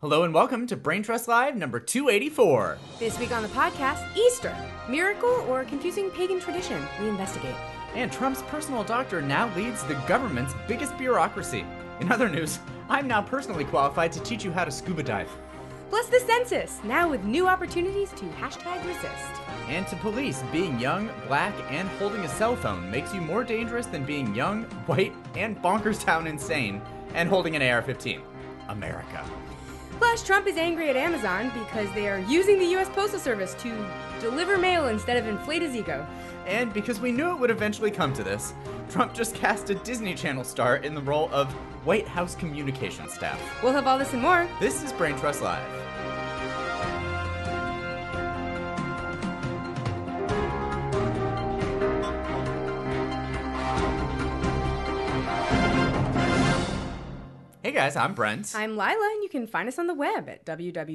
Hello and welcome to Brain Trust Live number 284. This week on the podcast, Easter. Miracle or confusing pagan tradition? We investigate. And Trump's personal doctor now leads the government's biggest bureaucracy. In other news, I'm now personally qualified to teach you how to scuba dive. Plus the census, now with new opportunities to #resist. And to police, being young, black, and holding a cell phone makes you more dangerous than being young, white, and Bonkerstown insane, and holding an AR-15. America. Plus, Trump is angry at Amazon because they are using the U.S. Postal Service to deliver mail instead of inflate his ego. And because we knew it would eventually come to this, Trump just cast a Disney Channel star in the role of White House communication staff. We'll have all this and more. This is Brain Trust Live. Hey guys, I'm Brent. I'm Lila, and you can find us on the web at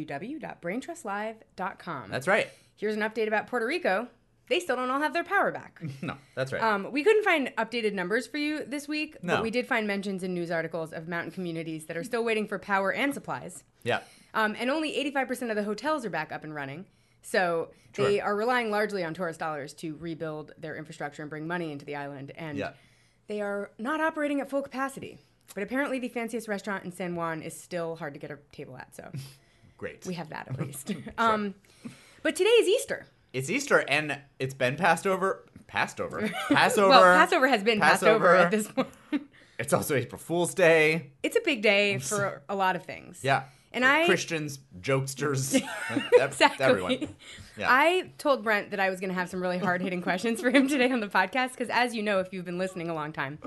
www.braintrustlive.com. That's right. Here's an update about Puerto Rico. They still don't all have their power back. No, that's right. We couldn't find updated numbers for you this week, No. but we did find mentions in news articles of mountain communities that are still waiting for power and supplies. Yeah. And only 85% of the hotels are back up and running. So they are relying largely on tourist dollars to rebuild their infrastructure and bring money into the island. And they are not operating at full capacity. But apparently the fanciest restaurant in San Juan is still hard to get a table at. So Great. we have that at least. But today is Easter. It's Easter, and it's been Passover. Passover. Well, Passover has been passed over at this point. It's also April Fool's Day. It's a big day for a lot of things. Yeah. And Christians, jokesters, Exactly. everyone. Yeah. I told Brent that I was going to have some really hard-hitting questions for him today on the podcast because, as you know, if you've been listening a long time,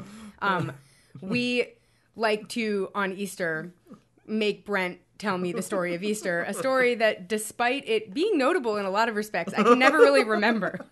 we like to, on Easter, make Brent tell me the story of Easter, a story that, despite it being notable in a lot of respects, I can never really remember.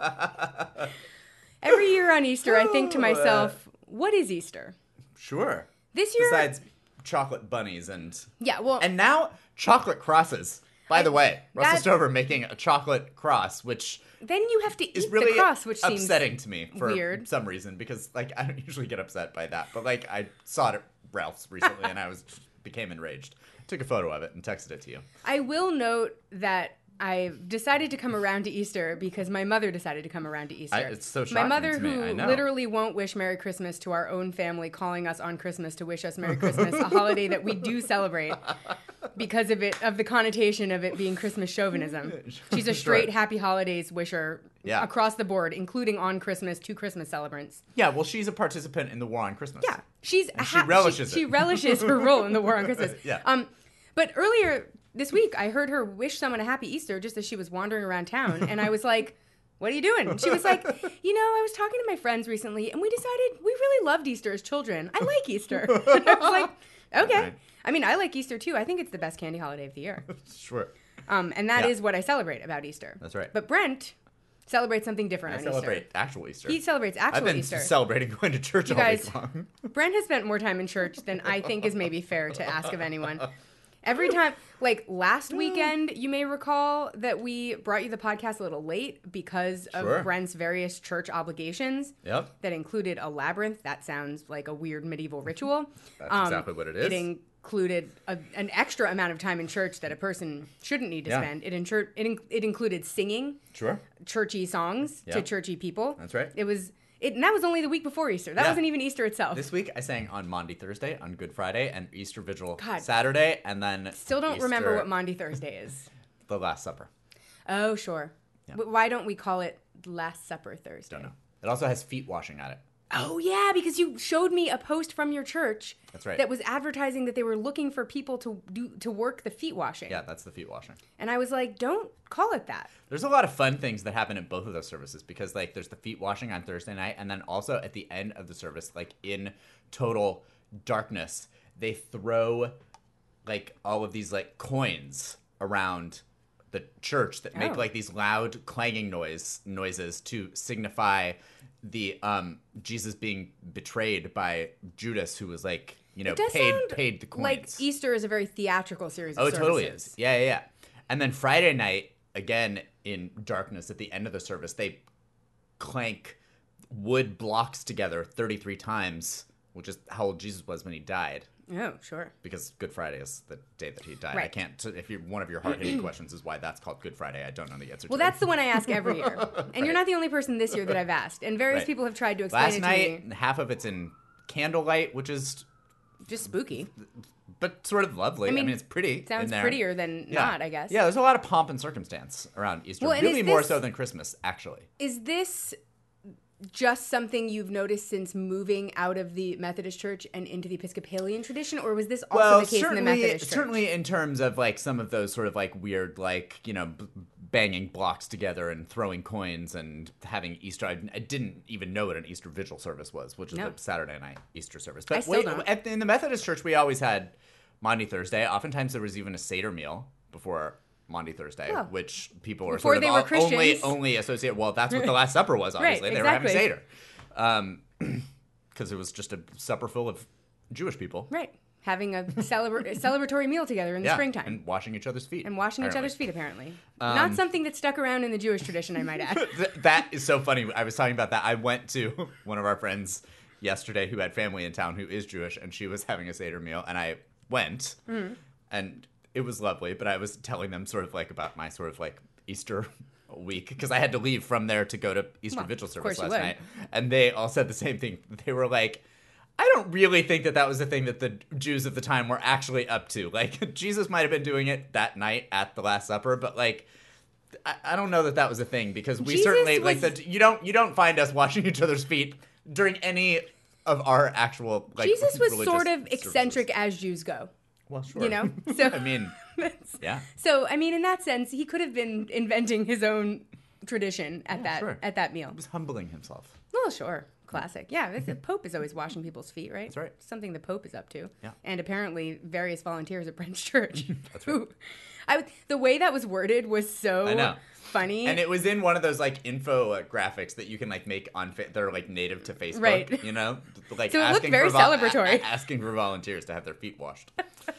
Every year on Easter, I think to myself, what is Easter? Sure. This year... Besides chocolate bunnies and... Yeah, well... And now chocolate crosses. By the way, Russell Stover making a chocolate cross, which... Then you have to eat really the cross, which seems upsetting to me for weird. some reason, because I don't usually get upset by that. But I saw it at Ralph's recently, and I became enraged. Took a photo of it and texted it to you. I will note that I decided to come around to Easter because my mother decided to come around to Easter. It's so shocking my mother, to me. who I know. literally won't wish Merry Christmas to our own family, calling us on Christmas to wish us Merry Christmas, a holiday that we do celebrate because of the connotation of it being Christmas chauvinism. She's a straight Happy Holidays wisher across the board, including on Christmas to Christmas celebrants. Yeah, well, she's a participant in the War on Christmas. Yeah, she relishes it. She relishes her role in the War on Christmas. Yeah. But earlier this week, I heard her wish someone a happy Easter just as she was wandering around town. And I was like, what are you doing? She was like, I was talking to my friends recently and we decided we really loved Easter as children. I like Easter. And I was like, okay. Right. I mean, I like Easter too. I think it's the best candy holiday of the year. Sure. And that is what I celebrate about Easter. That's right. But Brent celebrates something different on Easter. I celebrate actual Easter. He celebrates actual Easter. I've been celebrating going to church all week long. Brent has spent more time in church than I think is maybe fair to ask of anyone. Every time, last weekend, you may recall that we brought you the podcast a little late because of Brent's various church obligations. Yep. That included a labyrinth. That sounds like a weird medieval ritual. That's exactly what it is. It included an extra amount of time in church that a person shouldn't need to spend. It included singing churchy songs to churchy people. That's right. And that was only the week before Easter. That wasn't even Easter itself. This week I sang on Maundy Thursday, on Good Friday, and Easter Vigil Saturday, and then still don't remember what Maundy Thursday is. The Last Supper. Oh, sure. Yeah. Why don't we call it Last Supper Thursday? Don't know. It also has feet washing at it. Oh, yeah, because you showed me a post from your church that was advertising that they were looking for people to work the feet washing. Yeah, that's the feet washing. And I was like, don't call it that. There's a lot of fun things that happen in both of those services because, there's the feet washing on Thursday night, and then also at the end of the service, in total darkness, they throw, all of these, coins around the church that make, these loud clanging noises to signify the Jesus being betrayed by Judas, who was paid the coins. Like Easter is a very theatrical series of services. Oh, it totally is. Yeah. And then Friday night, again in darkness, at the end of the service, they clank wood blocks together 33 times, which is how old Jesus was when he died. Oh, sure. because Good Friday is the day that he died. Right. I can't. If you one of your hard-hitting questions is why that's called Good Friday, I don't know the answer. Well, to that's the one I ask every year. And you're Right. not the only person this year that I've asked. And various Right. people have tried to explain Last it to night, me. half of it's in candlelight, which is Just spooky. but sort of lovely. I mean, it's pretty. Sounds in there. prettier than not, I guess. Yeah, there's a lot of pomp and circumstance around Easter. Well, and really is more this- so than Christmas, actually. Is this just something you've noticed since moving out of the Methodist Church and into the Episcopalian tradition, or was this also the case in the Methodist Church? Certainly in terms of like some of those sort of like weird, like, banging blocks together and throwing coins and having Easter. I didn't even know what an Easter Vigil service was, which is No. a Saturday night Easter service. But I still don't. In the Methodist Church, we always had Maundy Thursday. Oftentimes there was even a Seder meal before Maundy Thursday, Oh. which people were Before sort they of were Christians. only associate. Well, that's what the Last Supper was. Obviously, Right, they were having exactly. Seder, because it was just a supper full of Jewish people. Right. Having a celebratory meal together in the springtime. and washing each other's feet. And washing each apparently. other's feet, apparently. Not something that stuck around in the Jewish tradition, I might add. That is so funny. I was talking about that. I went to one of our friends yesterday who had family in town who is Jewish, and she was having a Seder meal, and I went, and it was lovely, but I was telling them sort of like about my sort of like Easter week, because I had to leave from there to go to Easter Vigil service course you last would. night, and they all said the same thing. They were like, I don't really think that was the thing that the Jews of the time were actually up to. Like, Jesus might have been doing it that night at the Last Supper, but like, I don't know that was a thing, because we Jesus certainly was- you don't find us washing each other's feet during any of our actual like Jesus was religious sort of services. eccentric as Jews go. Well, sure. You know? So, I mean, yeah. So, I mean, in that sense, he could have been inventing his own tradition at sure. that meal. He was humbling himself. Well, sure. Classic. Yeah, the Pope is always washing people's feet, right? That's right. Something the Pope is up to. Yeah. And apparently various volunteers at Brent's Church. That's right. The way that was worded was so I know. funny. And it was in one of those like info graphics that you can like make on they're like native to Facebook, Right. you know? Like So it looked asking very for celebratory. asking for volunteers to have their feet washed.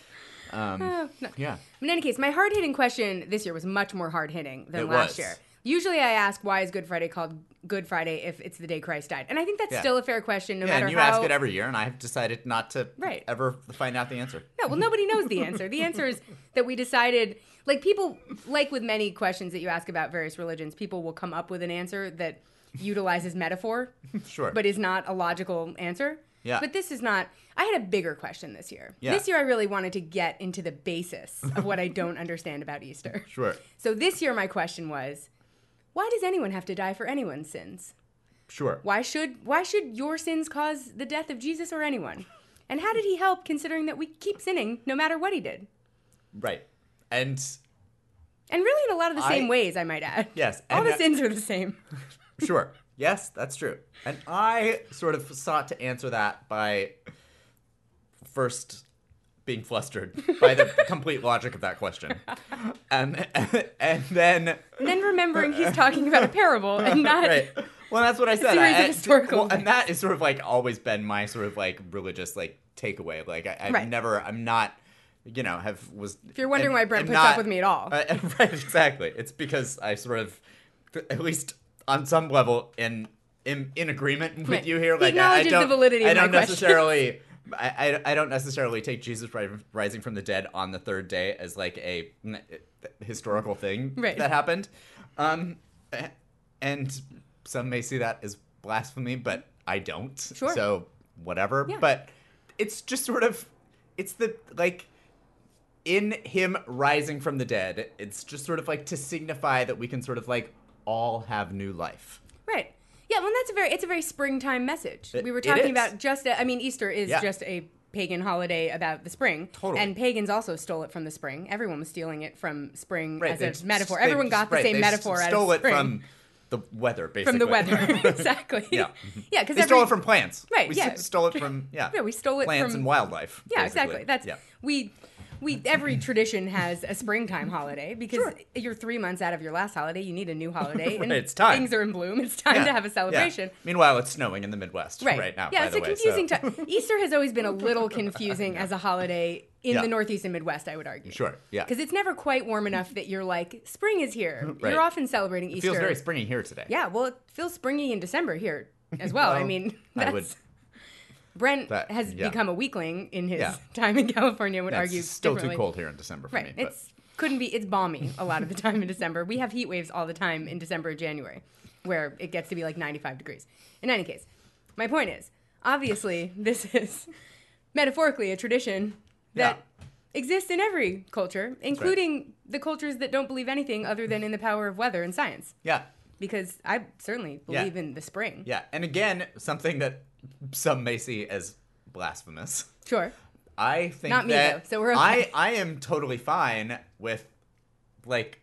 No. Yeah. In any case, my hard-hitting question this year was much more hard-hitting than It last was. year. Usually I ask, why is Good Friday called Good Friday if it's the day Christ died? And I think that's Yeah. still a fair question, no Yeah, matter and you how... ask it every year, and I've decided not to Right. ever find out the answer. No, well, nobody knows the answer. The answer is that we decided, like people, like with many questions that you ask about various religions, people will come up with an answer that utilizes metaphor, Sure. but is not a logical answer. Yeah. But this is not, I had a bigger question this year. Yeah. This year I really wanted to get into the basis of what I don't understand about Easter. Sure. So this year my question was, why does anyone have to die for anyone's sins? Sure. Why should your sins cause the death of Jesus or anyone? And how did he help, considering that we keep sinning no matter what he did? Right. And really in a lot of the same ways, I might add. Yes, All and the sins are the same. sure. Yes, that's true. And I sort of sought to answer that by first being flustered by the complete logic of that question. And then And then remembering he's talking about a parable and not... right. Well, that's what I said. series of historical and that is sort of like always been my sort of like religious like takeaway. Like I've Right. never, I'm not, If you're wondering am- why Brent am puts not- up with me at all. Right, exactly. It's because I sort of, at least on some level, in agreement with Right. you here. He Like acknowledges I don't, the validity of I my don't question. necessarily. I don't necessarily take Jesus rising from the dead on the third day as like a historical thing Right. that happened, and some may see that as blasphemy, but I don't. Sure. So whatever. Yeah. But it's just sort of, it's the like. In him rising from the dead, it's just sort of like to signify that we can sort of like all have new life. Right. Yeah, well, it's a very springtime message. We were It talking is. about Easter is Yeah. just a pagan holiday about the spring. Totally. And pagans also stole it from the spring. Everyone was stealing it from spring Right. as they a metaphor. they Everyone got the right, same they metaphor out stole of it spring. from the weather, basically. From the weather. Exactly. Yeah. Yeah, because They stole it from plants. Right, We yeah. stole it from, yeah. Yeah, we stole it plants from- and wildlife. Yeah, basically. exactly. That's yeah. we every tradition has a springtime holiday because Sure. you're 3 months out of your last holiday. You need a new holiday, and Right, it's time. things are in bloom. It's time Yeah. to have a celebration. Yeah. Meanwhile, it's snowing in the Midwest right now. Yeah, by it's the a way, confusing so. time. Easter has always been a little confusing as a holiday in Yeah. the Northeast and Midwest, I would argue. Sure, yeah. Because it's never quite warm enough that you're like, spring is here. Right. You're often celebrating Easter. It feels very springy here today. Yeah, well, it feels springy in December here as well. I Well, mean, I that's would Brent That- has yeah. become a weakling in his Yeah. time in California. Would Yeah, argue it's still differently. too cold here in December for Right. me. It's balmy a lot of the time in December. We have heat waves all the time in December and January, where it gets to be like 95 degrees. In any case, my point is, obviously, this is metaphorically a tradition that exists in every culture, including the cultures that don't believe anything other than in the power of weather and science. Yeah. Because I certainly believe in the spring. Yeah. And again, something that some may see as blasphemous. Sure. I think Not me, that though, so we're okay. I am totally fine with like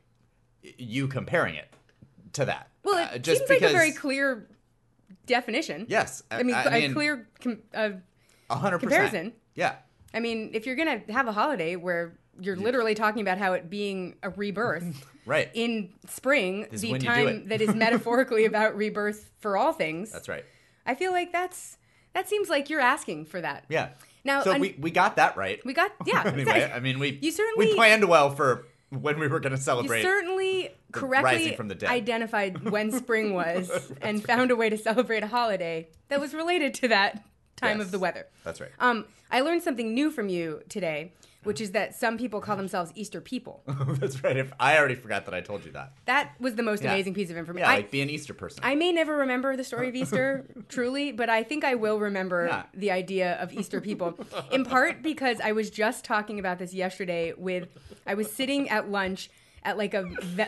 you comparing it to that. Well, it just seems because, like a very clear definition. Yes, I mean, a clear 100% comparison. Yeah, I mean, if you're going to have a holiday where you're literally talking about how it being a rebirth right. in spring, This is the when you do time it. that is metaphorically about rebirth for all things, That's right. I feel like that seems like you're asking for that. Yeah. Now, so we got that right. we got, yeah. Anyway, exactly. I mean, we certainly- planned well for when we were going to You celebrate. certainly correctly rising from the dead. identified when spring was and found a way to celebrate a holiday that was related to that time Yes. of the weather. That's right. I learned something new from you today, which is that some people call themselves Easter people. That's right. If I already forgot that I told you that. That was the most Yeah. amazing piece of information. Yeah, like be an Easter person. I may never remember the story of Easter, truly, but I think I will remember Yeah. the idea of Easter people. In part because I was just talking about this yesterday I was sitting at lunch at like a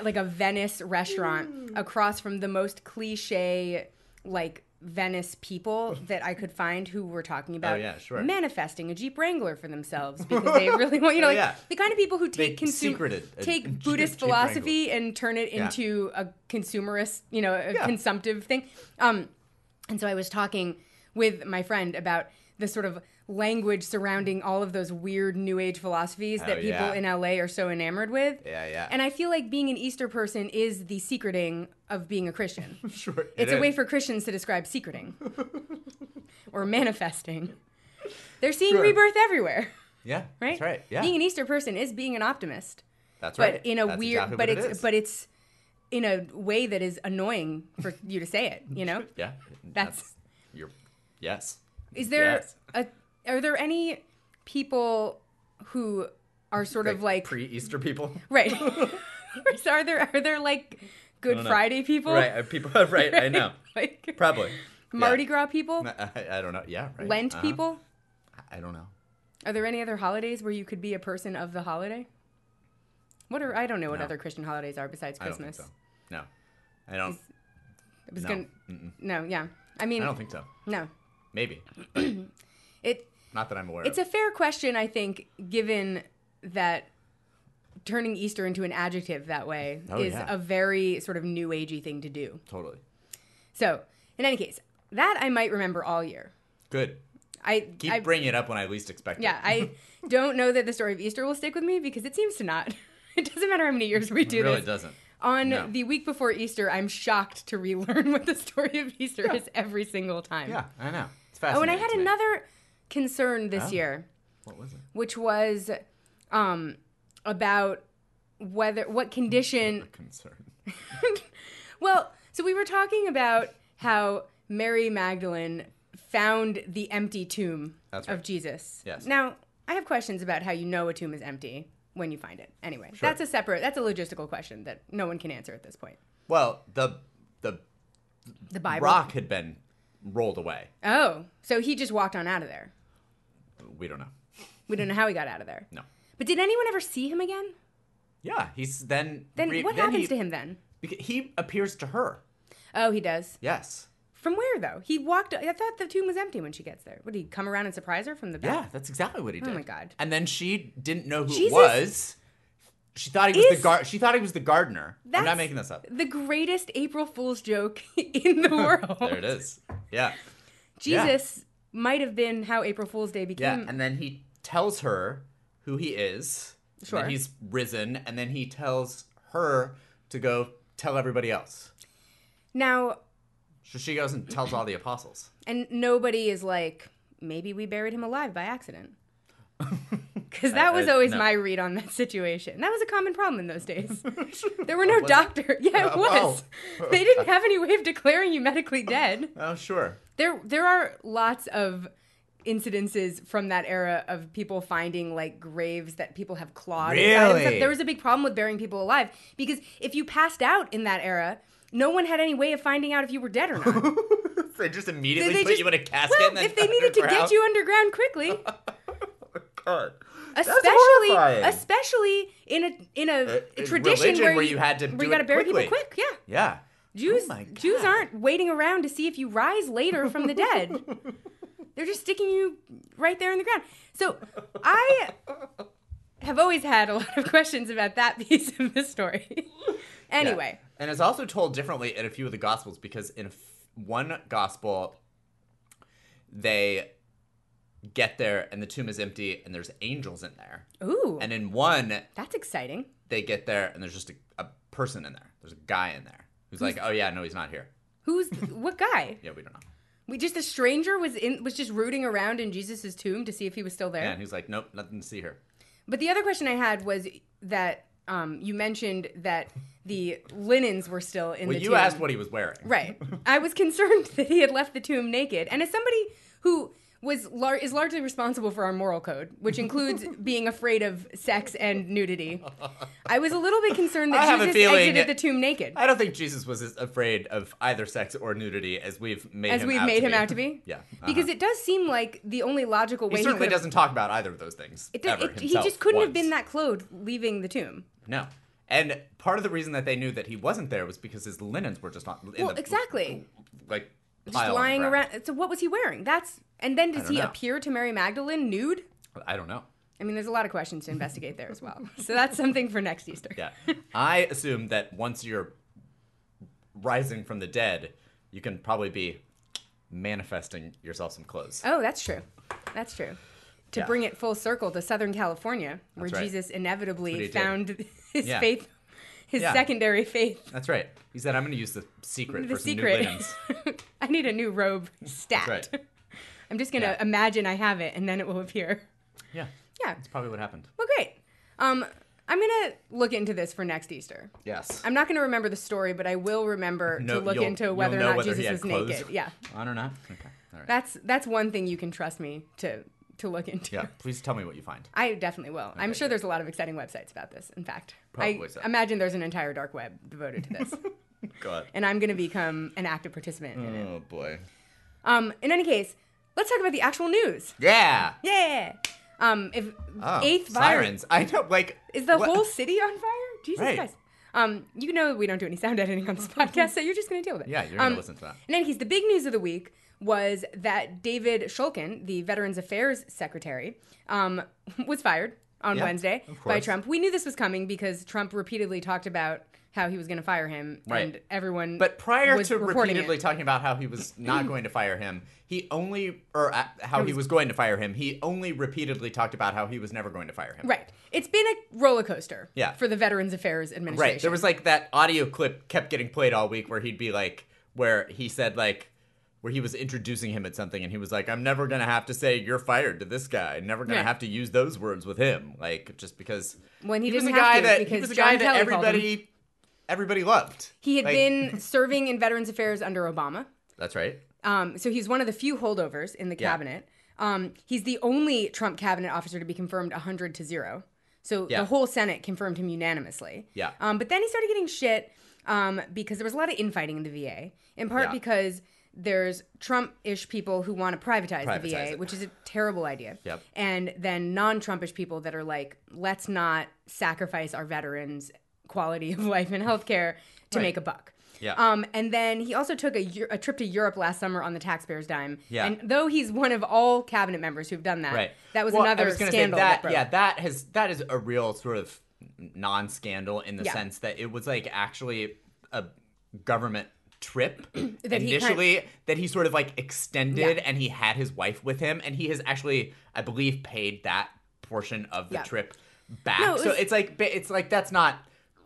Venice restaurant across from the most cliche, like, Venice people that I could find who were talking about yeah, sure. manifesting a Jeep Wrangler for themselves because they really want, like yeah. the kind of people who They take secreted a take Buddhist Jeep philosophy and turn it Yeah. into a consumerist, a Yeah. consumptive thing. And so I was talking with my friend about the sort of language surrounding all of those weird New Age philosophies that people yeah. in LA are so enamored with. Yeah, yeah. And I feel like being an Easter person is the secreting of being a Christian. Sure. It's a way for Christians to describe secreting or manifesting. They're seeing Sure. rebirth everywhere, Yeah. right? That's right. Yeah. Being an Easter person is being an optimist. That's But right. in a That's weird, exactly but what it's it is. but it's in a way that is annoying for you to say it. Yeah. That's- yes. Is there Yes. are there any people who are sort of like pre-Easter people. right? So are there like Good don't know. Friday people? Right. People. Right. I know. Like Probably. Mardi Yeah. Gras people? I don't know. Yeah. Right. Lent Uh-huh. people? I don't know. Are there any other holidays where you could be a person of the holiday? I don't know what No. other Christian holidays are besides I don't Christmas. think so. No. I don't. I was No. gonna no, yeah. I mean I don't think so. no. Maybe. It Not that I'm aware It's of. a fair question, I think, given that turning Easter into an adjective that way is yeah. a very sort of new agey thing to do. Totally. So, in any case, that I might remember all year. Good. I Keep bringing it up when I least expect yeah, it. I don't know that the story of Easter will stick with me because it seems to not. It doesn't matter how many years we do It really this. doesn't. On No. the week before Easter, I'm shocked to relearn what the story of Easter is every single time. Yeah, I know. It's Oh, and I fascinating. had to me. another concern this Oh. year, What was it? which was about what condition. Concern. Well, so we were talking about how Mary Magdalene found the empty tomb That's of right. Jesus. Yes. Now, I have questions about how you know a tomb is empty when you find it. Anyway, Sure. that's a logistical question that no one can answer at this point. Well, the The Bible. rock had been rolled away. Oh, so he just walked on out of there. We don't know. We don't know how he got out of there. No. But did anyone ever see him again? Yeah, he's then. Then what happens to him then? He appears to her. Oh, he does. Yes. From where though? He walked. I thought the tomb was empty when she gets there. Would he come around and surprise her from the back? Yeah, that's exactly what he did. my God. And then she didn't know who Jesus. it was. She thought he was Is- She thought he was the gardener. I'm That's not making this up. The greatest April Fool's joke in the world. There it is. Yeah. Jesus might have been how April Fool's Day Yeah. became. And then he tells her who he is. Sure. That he's risen, and then he tells her to go tell everybody else. Now, So she goes and tells all the apostles. and nobody is like, maybe we buried him alive by accident. Because that was always no. my read on that situation. That was a common problem in those days. There were no doctors. Yeah, it Oh, was. oh. They didn't have any way of declaring you medically dead. Oh, sure. There are lots of incidences from that era of people finding like graves that people have clawed inside and stuff. Really? There was a big problem with burying people alive because if you passed out in that era, no one had any way of finding out if you were dead or not. They just immediately They put just- you in a casket. Well, and then if they needed to get underground. you underground quickly, God. especially in a A tradition religion where you had to where do you got to it bury quickly. people quick. Yeah. Yeah. Jews, Oh my God. Jews aren't waiting around to see if you rise later from the dead. They're just sticking you right there in the ground. So I have always had a lot of questions about that piece of the story. Anyway. Yeah. And it's also told differently in a few of the Gospels because in one Gospel, they get there and the tomb is empty and there's angels in there. Ooh, And in one, that's exciting. they get there and there's just a person in there. There's a guy in there who's like, oh yeah, no, he's not here. What guy? Yeah, we don't know. Just a stranger was just rooting around in Jesus' tomb to see if he was still there. Yeah, and he's like, nope, nothing to see here. But the other question I had was that you mentioned that the linens were still in the tomb. Well, you asked what he was wearing. Right. I was concerned that he had left the tomb naked. And as somebody who is largely responsible for our moral code, which includes being afraid of sex and nudity, I was a little bit concerned I have that a Jesus feeling- exited the tomb naked. I don't think Jesus was as afraid of either sex or nudity as we've made him out to be. Yeah. Because it does seem like the only logical way he certainly could've- doesn't talk about either of those things ever he himself just couldn't have once. been that clothed leaving the tomb. No. And part of the reason that they knew that he wasn't there was because his linens were just not in Well, exactly. like Just pile on the lying ground. around. So what was he wearing? And then does don't he know. appear to Mary Magdalene nude? I don't know. I mean, there's a lot of questions to investigate there as well. So that's something for next Easter. Yeah. I assume that once you're rising from the dead, you can probably be manifesting yourself some clothes. Oh, that's true. That's true. To Yeah. bring it full circle to Southern California, where That's right. Jesus That's what inevitably he did. found his Yeah. faith, his Yeah. secondary faith. That's right. He said, I'm going to use the secret The for some new secret. linens. I need a new robe stat. That's right. I'm just going to Yeah. imagine I have it, and then it will appear. Yeah. Yeah. That's probably what happened. Well, great. I'm going to look into this for next Easter. Yes. I'm not going to remember the story, but I will remember to look into whether or know not whether he Jesus had was clothes naked. Yeah. On or not? Okay. All right. That's one thing you can trust me to look into. Yeah. Please tell me what you find. I definitely will. I'm Okay, sure good. there's a lot of exciting websites about this. In fact, Probably I so. imagine there's an entire dark web devoted to this, God. and I'm going to become an active participant in it. Oh, boy. In any case, let's talk about the actual news. Yeah. Yeah. If Oh, eighth virus sirens. I know, like... is the what- whole city on fire? Jesus Right. Christ. You know we don't do any sound editing on this podcast, so you're just going to deal with it. Yeah, you're going to listen to that. In any case, the big news of the week was that David Shulkin, the Veterans Affairs Secretary, was fired on Yeah, Wednesday of by course. Trump. We knew this was coming because Trump repeatedly talked about how he was going to fire him, Right. and everyone But prior was to reporting repeatedly it. talking about how he was not going to fire him, how he was going to fire him, he only repeatedly talked about how he was never going to fire him. Right. It's been a roller coaster Yeah. for the Veterans Affairs Administration. Right. There was like that audio clip kept getting played all week where he'd be like, where he said like, where he was introducing him at something and he was like, I'm never going to have to say you're fired to this guy. Never going to Yeah. have to use those words with him. Like, just because When he was didn't a have guy to, that, because he was a John guy that Kelly called him. everybody loved. He had Like- been serving in Veterans Affairs under Obama. That's right. So he's one of the few holdovers in the Yeah. cabinet. He's the only Trump cabinet officer to be confirmed 100-0. So Yeah. the whole Senate confirmed him unanimously. Yeah. But then he started getting shit because there was a lot of infighting in the VA, in part Yeah. because there's Trump-ish people who want to privatize the Privatize VA, it. which is a terrible idea. Yep. And then non-Trumpish people that are like, let's not sacrifice our veterans' quality of life and healthcare to Right. make a buck. Yeah. And then he also took a trip to Europe last summer on the taxpayers' dime. Yeah. And though he's one of all cabinet members who've done that, Right. that was Well, I another was gonna say scandal. that, broke. yeah, that is a real sort of non-scandal in the Yeah. sense that it was like actually a government trip That he initially that he sort of like extended Yeah. and he had his wife with him and he has actually, I believe, paid that portion of the Yeah. trip back. No, it So was- it's like that's not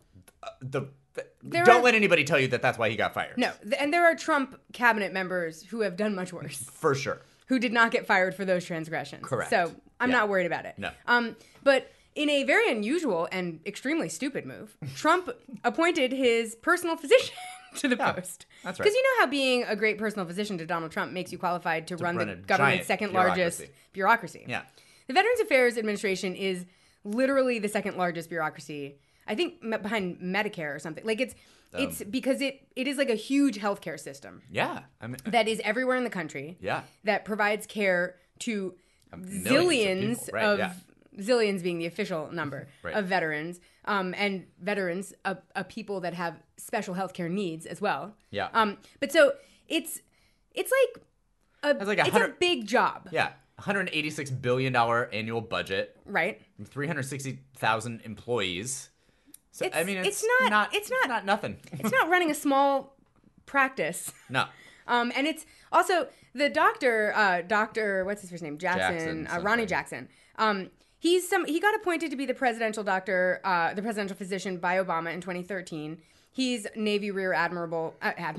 There don't are- let anybody tell you that that's why he got fired. No, and there are Trump cabinet members who have done much worse, For sure. who did not get fired for those transgressions. Correct. So I'm Yeah. not worried about it. No. But in a very unusual and extremely stupid move, Trump appointed his personal physician to the post. That's right. Because you know how being a great personal physician to Donald Trump makes you qualified to run run the a government's giant second largest bureaucracy. Yeah. The Veterans Affairs Administration is literally the second largest bureaucracy, I think, behind Medicare or something. Like it's because it is like a huge healthcare system. Yeah. I mean, that is everywhere in the country. Yeah. That provides care to millions zillions of of, people, zillions being the official number Right. of veterans, and veterans, a people that have special healthcare needs as well. Yeah. But so it's like like a big job. Yeah. $186 billion annual budget. Right. 360,000 employees. So It's- I mean, it's not nothing. It's not running a small practice. No. And it's also the doctor, what's his first name? Jackson, Ronnie Jackson. He got appointed to be the presidential doctor, the presidential physician by Obama in 2013. He's Navy Rear Admiral.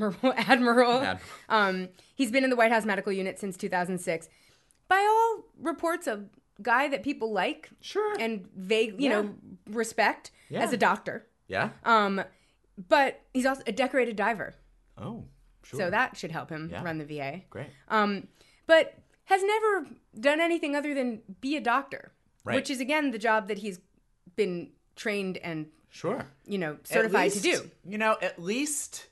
He's been in the White House medical unit since 2006. By all reports, a guy that people like, Sure. and respect Yeah. as a doctor. Yeah. But he's also a decorated diver. Oh, sure. So that should help him Yeah. run the VA. Great. But has never done anything other than be a doctor, Right. which is, again, the job that he's been trained and, Sure. certified to do. At least,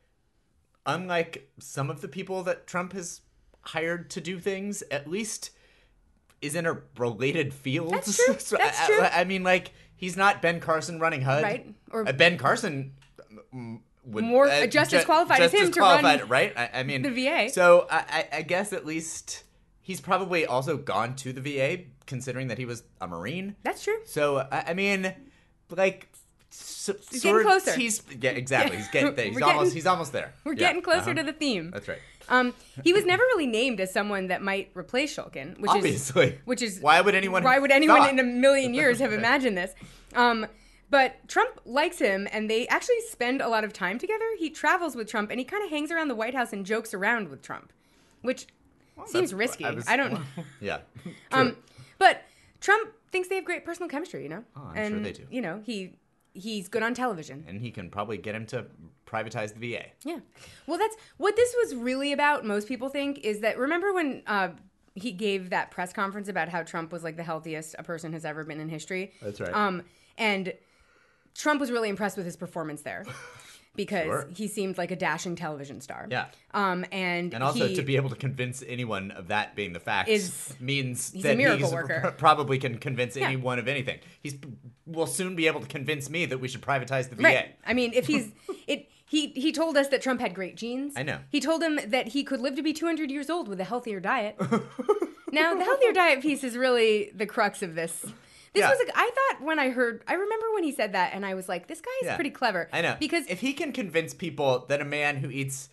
unlike some of the people that Trump has hired to do things, at least is in a related field. That's true. So, That's true. I mean, like, he's not Ben Carson running HUD. Right. Or Ben Carson would more just as qualified as him to run right? I mean, the VA. So I guess at least he's probably also gone to the VA, considering that he was a Marine. That's true. So I mean, like, He's getting closer. Exactly. He's getting there. He's almost there. We're Yeah. getting closer to the theme. That's right. He was never really named as someone that might replace Shulkin, which is why would anyone in a million years have imagined this? But Trump likes him, and they actually spend a lot of time together. He travels with Trump, and he kind of hangs around the White House and jokes around with Trump, which seems risky. I don't know. Yeah. But Trump thinks they have great personal chemistry, Oh, I'm sure they do. He's good on television. And he can probably get him to privatize the VA. Yeah. Well, that's what this was really about. Most people think is that, remember when he gave that press conference about how Trump was like the healthiest a person has ever been in history? That's right. And Trump was really impressed with his performance there because Sure. he seemed like a dashing television star. Yeah. And also to be able to convince anyone of that being the fact means he's that a miracle worker. Probably can convince anyone of anything. Will soon be able to convince me that we should privatize the VA. Right. I mean, if he told us that Trump had great genes. I know. He told him that he could live to be 200 years old with a healthier diet. Now, the healthier diet piece is really the crux of this. I thought when I remember when he said that, and I was like, this guy is pretty clever. I know. Because if he can convince people that a man who eats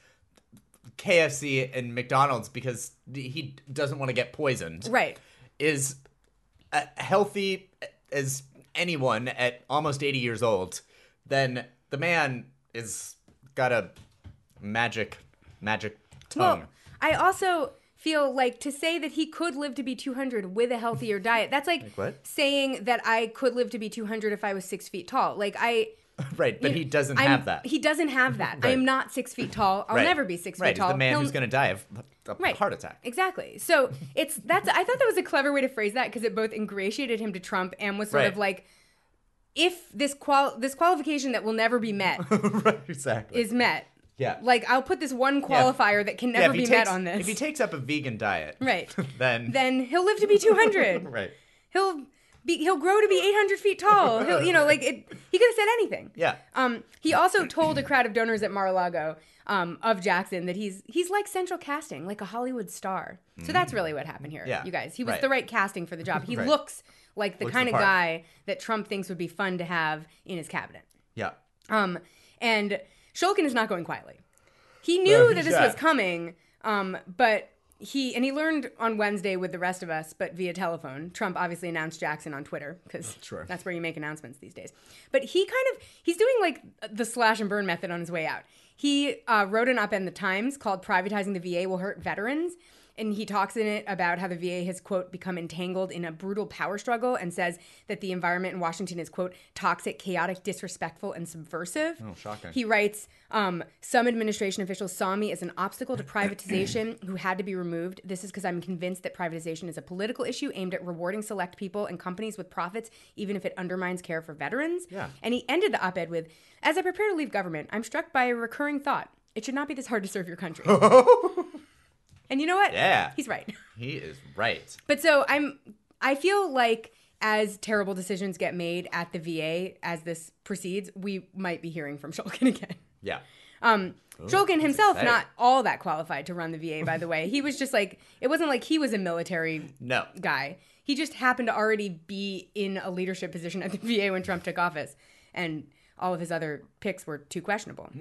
KFC and McDonald's because he doesn't want to get poisoned right. is healthy as anyone at almost 80 years old, then the man is got a magic tongue. Well, I also feel like to say that he could live to be 200 with a healthier diet, that's like what? saying that I could live to be 200 if I was 6 feet tall. Like Right, but he doesn't have that. He doesn't have that. Right. I am not 6 feet tall. I'll never be 6 feet tall. He's the man who's going to die of a heart attack. Exactly. So I thought that was a clever way to phrase that because it both ingratiated him to Trump and was sort of like, if this qualification that will never be met right, exactly. is met. Yeah. Like, I'll put this one qualifier that can never be met on this. If he takes up a vegan diet, right, then he'll live to be 200. Right. He'll grow to be 800 feet tall. He could have said anything. Yeah. He also told a crowd of donors at Mar-a-Lago of Jackson that he's like central casting, like a Hollywood star. So that's really what happened here, you guys. He was the right casting for the job. He looks like the kind of guy that Trump thinks would be fun to have in his cabinet. Yeah. And Shulkin is not going quietly. He knew that this was coming, but he learned on Wednesday with the rest of us, but via telephone. Trump obviously announced Jackson on Twitter because that's where you make announcements these days. But he's doing like the slash and burn method on his way out. He wrote an op-ed in the Times called "Privatizing the VA Will Hurt Veterans," and he talks in it about how the VA has, quote, become entangled in a brutal power struggle, and says that the environment in Washington is, quote, toxic, chaotic, disrespectful, and subversive. Oh, shocking. He writes, some administration officials saw me as an obstacle to privatization who had to be removed. This is because I'm convinced that privatization is a political issue aimed at rewarding select people and companies with profits, even if it undermines care for veterans. Yeah. And he ended the op-ed with, as I prepare to leave government, I'm struck by a recurring thought. It should not be this hard to serve your country. And you know what? Yeah. He's right. He is right. But so I feel like as terrible decisions get made at the VA as this proceeds, we might be hearing from Shulkin again. Yeah. Shulkin himself, exciting. not all that qualified to run the VA, by the way. He was just like, it wasn't like he was a military No. guy. He just happened to already be in a leadership position at the VA when Trump took office. And all of his other picks were too questionable.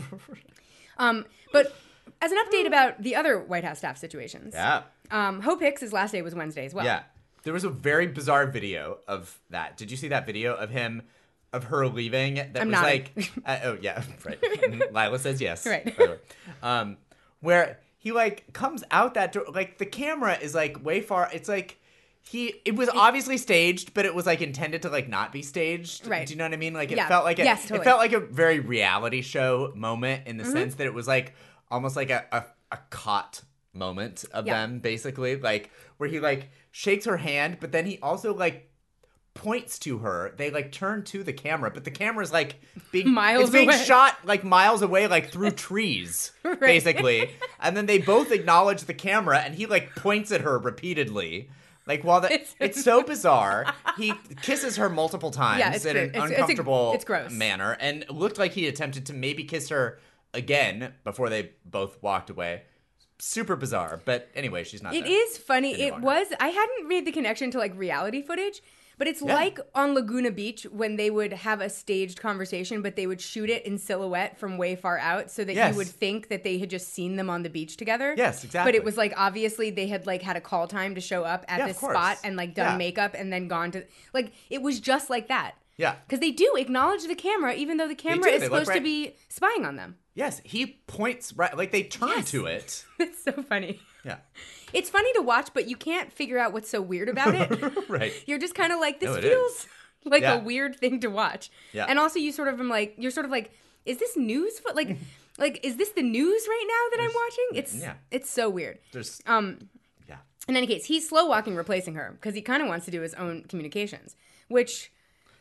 But as an update about the other White House staff situations, Yeah. Hope Hicks' last day was Wednesday as well. Yeah. There was a very bizarre video of that. Did you see that video of her leaving? That I'm was nodding. like, oh yeah, right. Lila says yes. Right. By the way. Where he like comes out that door, like the camera is like way far. It's like it was obviously staged, but it was like intended to like not be staged. Right. Do you know what I mean? Like it Yeah. felt like Yes, totally. it felt like a very reality show moment in the sense that it was like almost like a caught moment of Yeah. them, basically, like where he like shakes her hand, but then he also like points to her. They like turn to the camera, but the camera's like being Miles it's being away. shot like miles away, like through trees, basically. And then they both acknowledge the camera, and he like points at her repeatedly. Like while it's so bizarre. He kisses her multiple times Yeah, it's in an great. uncomfortable it's gross. manner, and it looked like he attempted to maybe kiss her again before they both walked away. Super bizarre, but anyway, she's not. It there is funny. any It longer. was. I hadn't made the connection to like reality footage, but it's like on Laguna Beach when they would have a staged conversation, but they would shoot it in silhouette from way far out so that Yes. you would think that they had just seen them on the beach together. Yes, exactly. But it was like obviously they had like had a call time to show up at Yeah, this of course. spot and like done Yeah. makeup and then gone to like it was just like that. Yeah. Because they do acknowledge the camera, even though the camera do. is They look supposed to right- be spying on them. Yes, he points right, like they turn Yes. to it. It's so funny. Yeah. It's funny to watch, but you can't figure out what's so weird about it. Right. You're just kind of like, this No, it feels like Yeah. a weird thing to watch. Yeah. And also you sort of am like, you're sort of like, is this news? Like, is this the news right now that I'm watching? It's so weird. There's yeah. In any case, he's slow walking replacing her because he kind of wants to do his own communications, which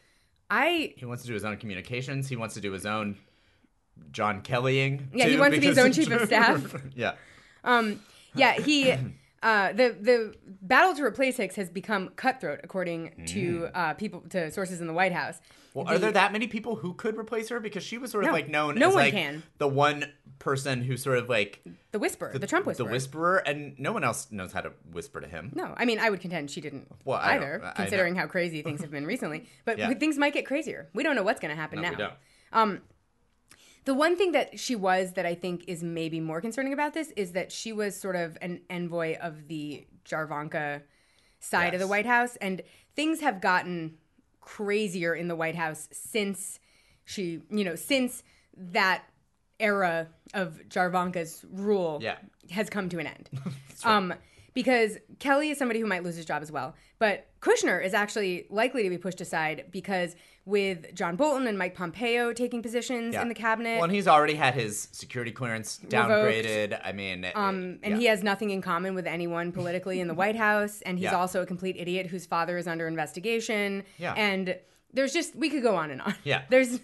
He wants to do his own communications. He wants to do his own John Kellying. Yeah, he too, wants to be his because- own chief of staff. Yeah. he the battle to replace Hicks has become cutthroat according to sources in the White House. Well, are there that many people who could replace her? Because she was sort of No. like known No as one like can. the one person who sort of like The whisperer, the Trump whisperer. the whisperer, and no one else knows how to whisper to him. No, I mean, I would contend she didn't Well, I either, don't- I considering know. how crazy things have been recently. But Yeah. things might get crazier. We don't know what's going to happen No, now. we don't. The one thing that she was that I think is maybe more concerning about this is that she was sort of an envoy of the Jarvanka side of the Yes. White House, and things have gotten crazier in the White House since since that era of Jarvanka's rule Yeah. has come to an end. Because Kelly is somebody who might lose his job as well. But Kushner is actually likely to be pushed aside because with John Bolton and Mike Pompeo taking positions in the cabinet. Well, and he's already had his security clearance downgraded. I mean, and he has nothing in common with anyone politically in the White House. And he's Yeah. also a complete idiot whose father is under investigation. Yeah. And there's just, we could go on and on. Yeah. There's,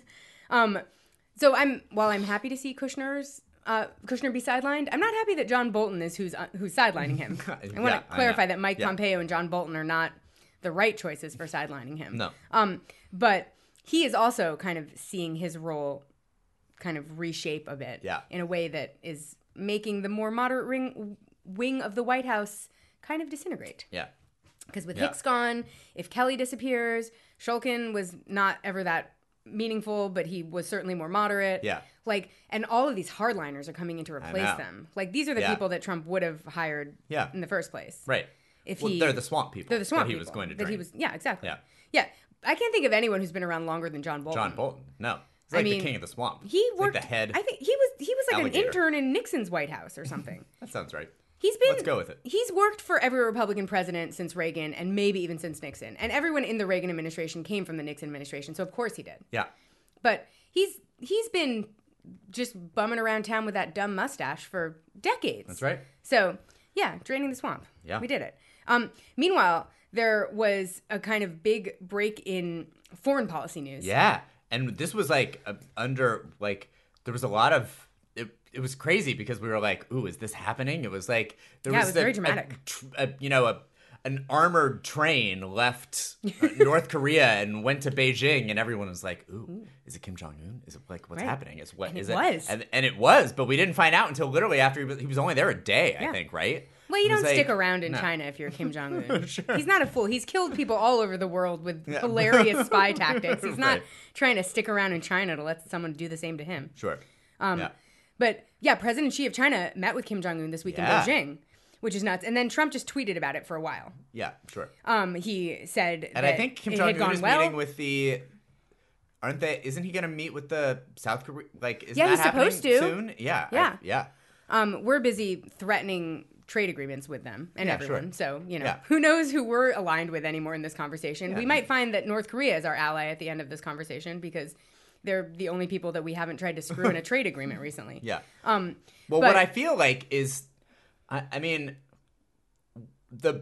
so while I'm happy to see Kushner be sidelined, I'm not happy that John Bolton is who's sidelining him. I want Yeah, to I clarify know. that Mike Yeah. Pompeo and John Bolton are not the right choices for sidelining him. No. But he is also kind of seeing his role kind of reshape a bit in a way that is making the more moderate wing of the White House kind of disintegrate. Yeah. Because with Hicks gone, if Kelly disappears, Shulkin was not ever that meaningful, but he was certainly more moderate. Yeah. Like, and all of these hardliners are coming in to replace know. them. Like, these are the Yeah. people that Trump would have hired in the first place. Right. If Well, he, they're the swamp people. they're the swamp that he people was going to that drain. he was, yeah, exactly. Yeah. Yeah. I can't think of anyone who's been around longer than John Bolton. John Bolton. No. He's like mean, the king of the swamp. He He's worked like the head. I think he was like alligator. an intern in Nixon's White House or something. That sounds right. Let's go with it. He's worked for every Republican president since Reagan and maybe even since Nixon. And everyone in the Reagan administration came from the Nixon administration, so of course he did. Yeah. But he's been just bumming around town with that dumb mustache for decades. That's right. So, yeah, draining the swamp. Yeah. We did it. Meanwhile, there was a kind of big break in foreign policy news. Yeah. And this was like there was a lot of it was crazy because we were like, ooh, is this happening? It was like it was very dramatic. An armored train left North Korea and went to Beijing, and everyone was like, ooh, is it Kim Jong-un? Is it like what's happening? Is what and is it it? Was. And it was, but we didn't find out until literally after he was only there a day, I think, right? Well, you don't stick around in China if you're Kim Jong-un. Sure. He's not a fool. He's killed people all over the world with hilarious spy tactics. He's not trying to stick around in China to let someone do the same to him. Sure. But yeah, President Xi of China met with Kim Jong-un this week in Beijing, which is nuts. And then Trump just tweeted about it for a while. Yeah, sure. He said and that I think Kim it Jong-un had is gone meeting with the... Isn't he going to meet with the South Korea? Like, isn't he's that happening supposed to. soon? Yeah. Yeah. We're busy threatening trade agreements with them and everyone. Sure. So, who knows who we're aligned with anymore in this conversation. We might find that North Korea is our ally at the end of this conversation because they're the only people that we haven't tried to screw in a trade agreement recently. Yeah. What I feel like is, I mean, the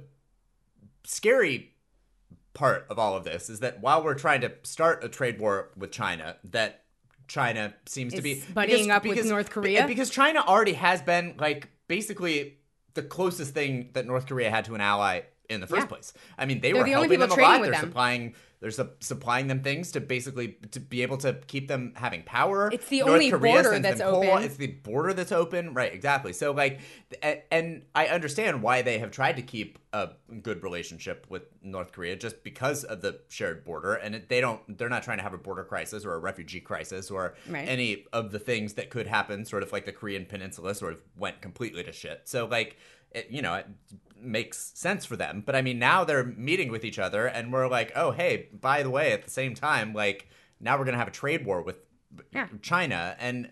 scary part of all of this is that while we're trying to start a trade war with China, that China seems to be buddying up with North Korea. Because China already has been like basically the closest thing that North Korea had to an ally in the first place. I mean, they're the only helping them people a lot. trading with them. They're supplying them things to be able to keep them having power. It's the North only Korea border sends that's them coal. open. It's the border that's open. Right, exactly. So like, and I understand why they have tried to keep a good relationship with North Korea just because of the shared border, and they're not trying to have a border crisis or a refugee crisis or any of the things that could happen, sort of like the Korean Peninsula sort of went completely to shit. So like, it makes sense for them. But I mean, now they're meeting with each other and we're like, oh, hey, by the way, at the same time, like now we're going to have a trade war with China. And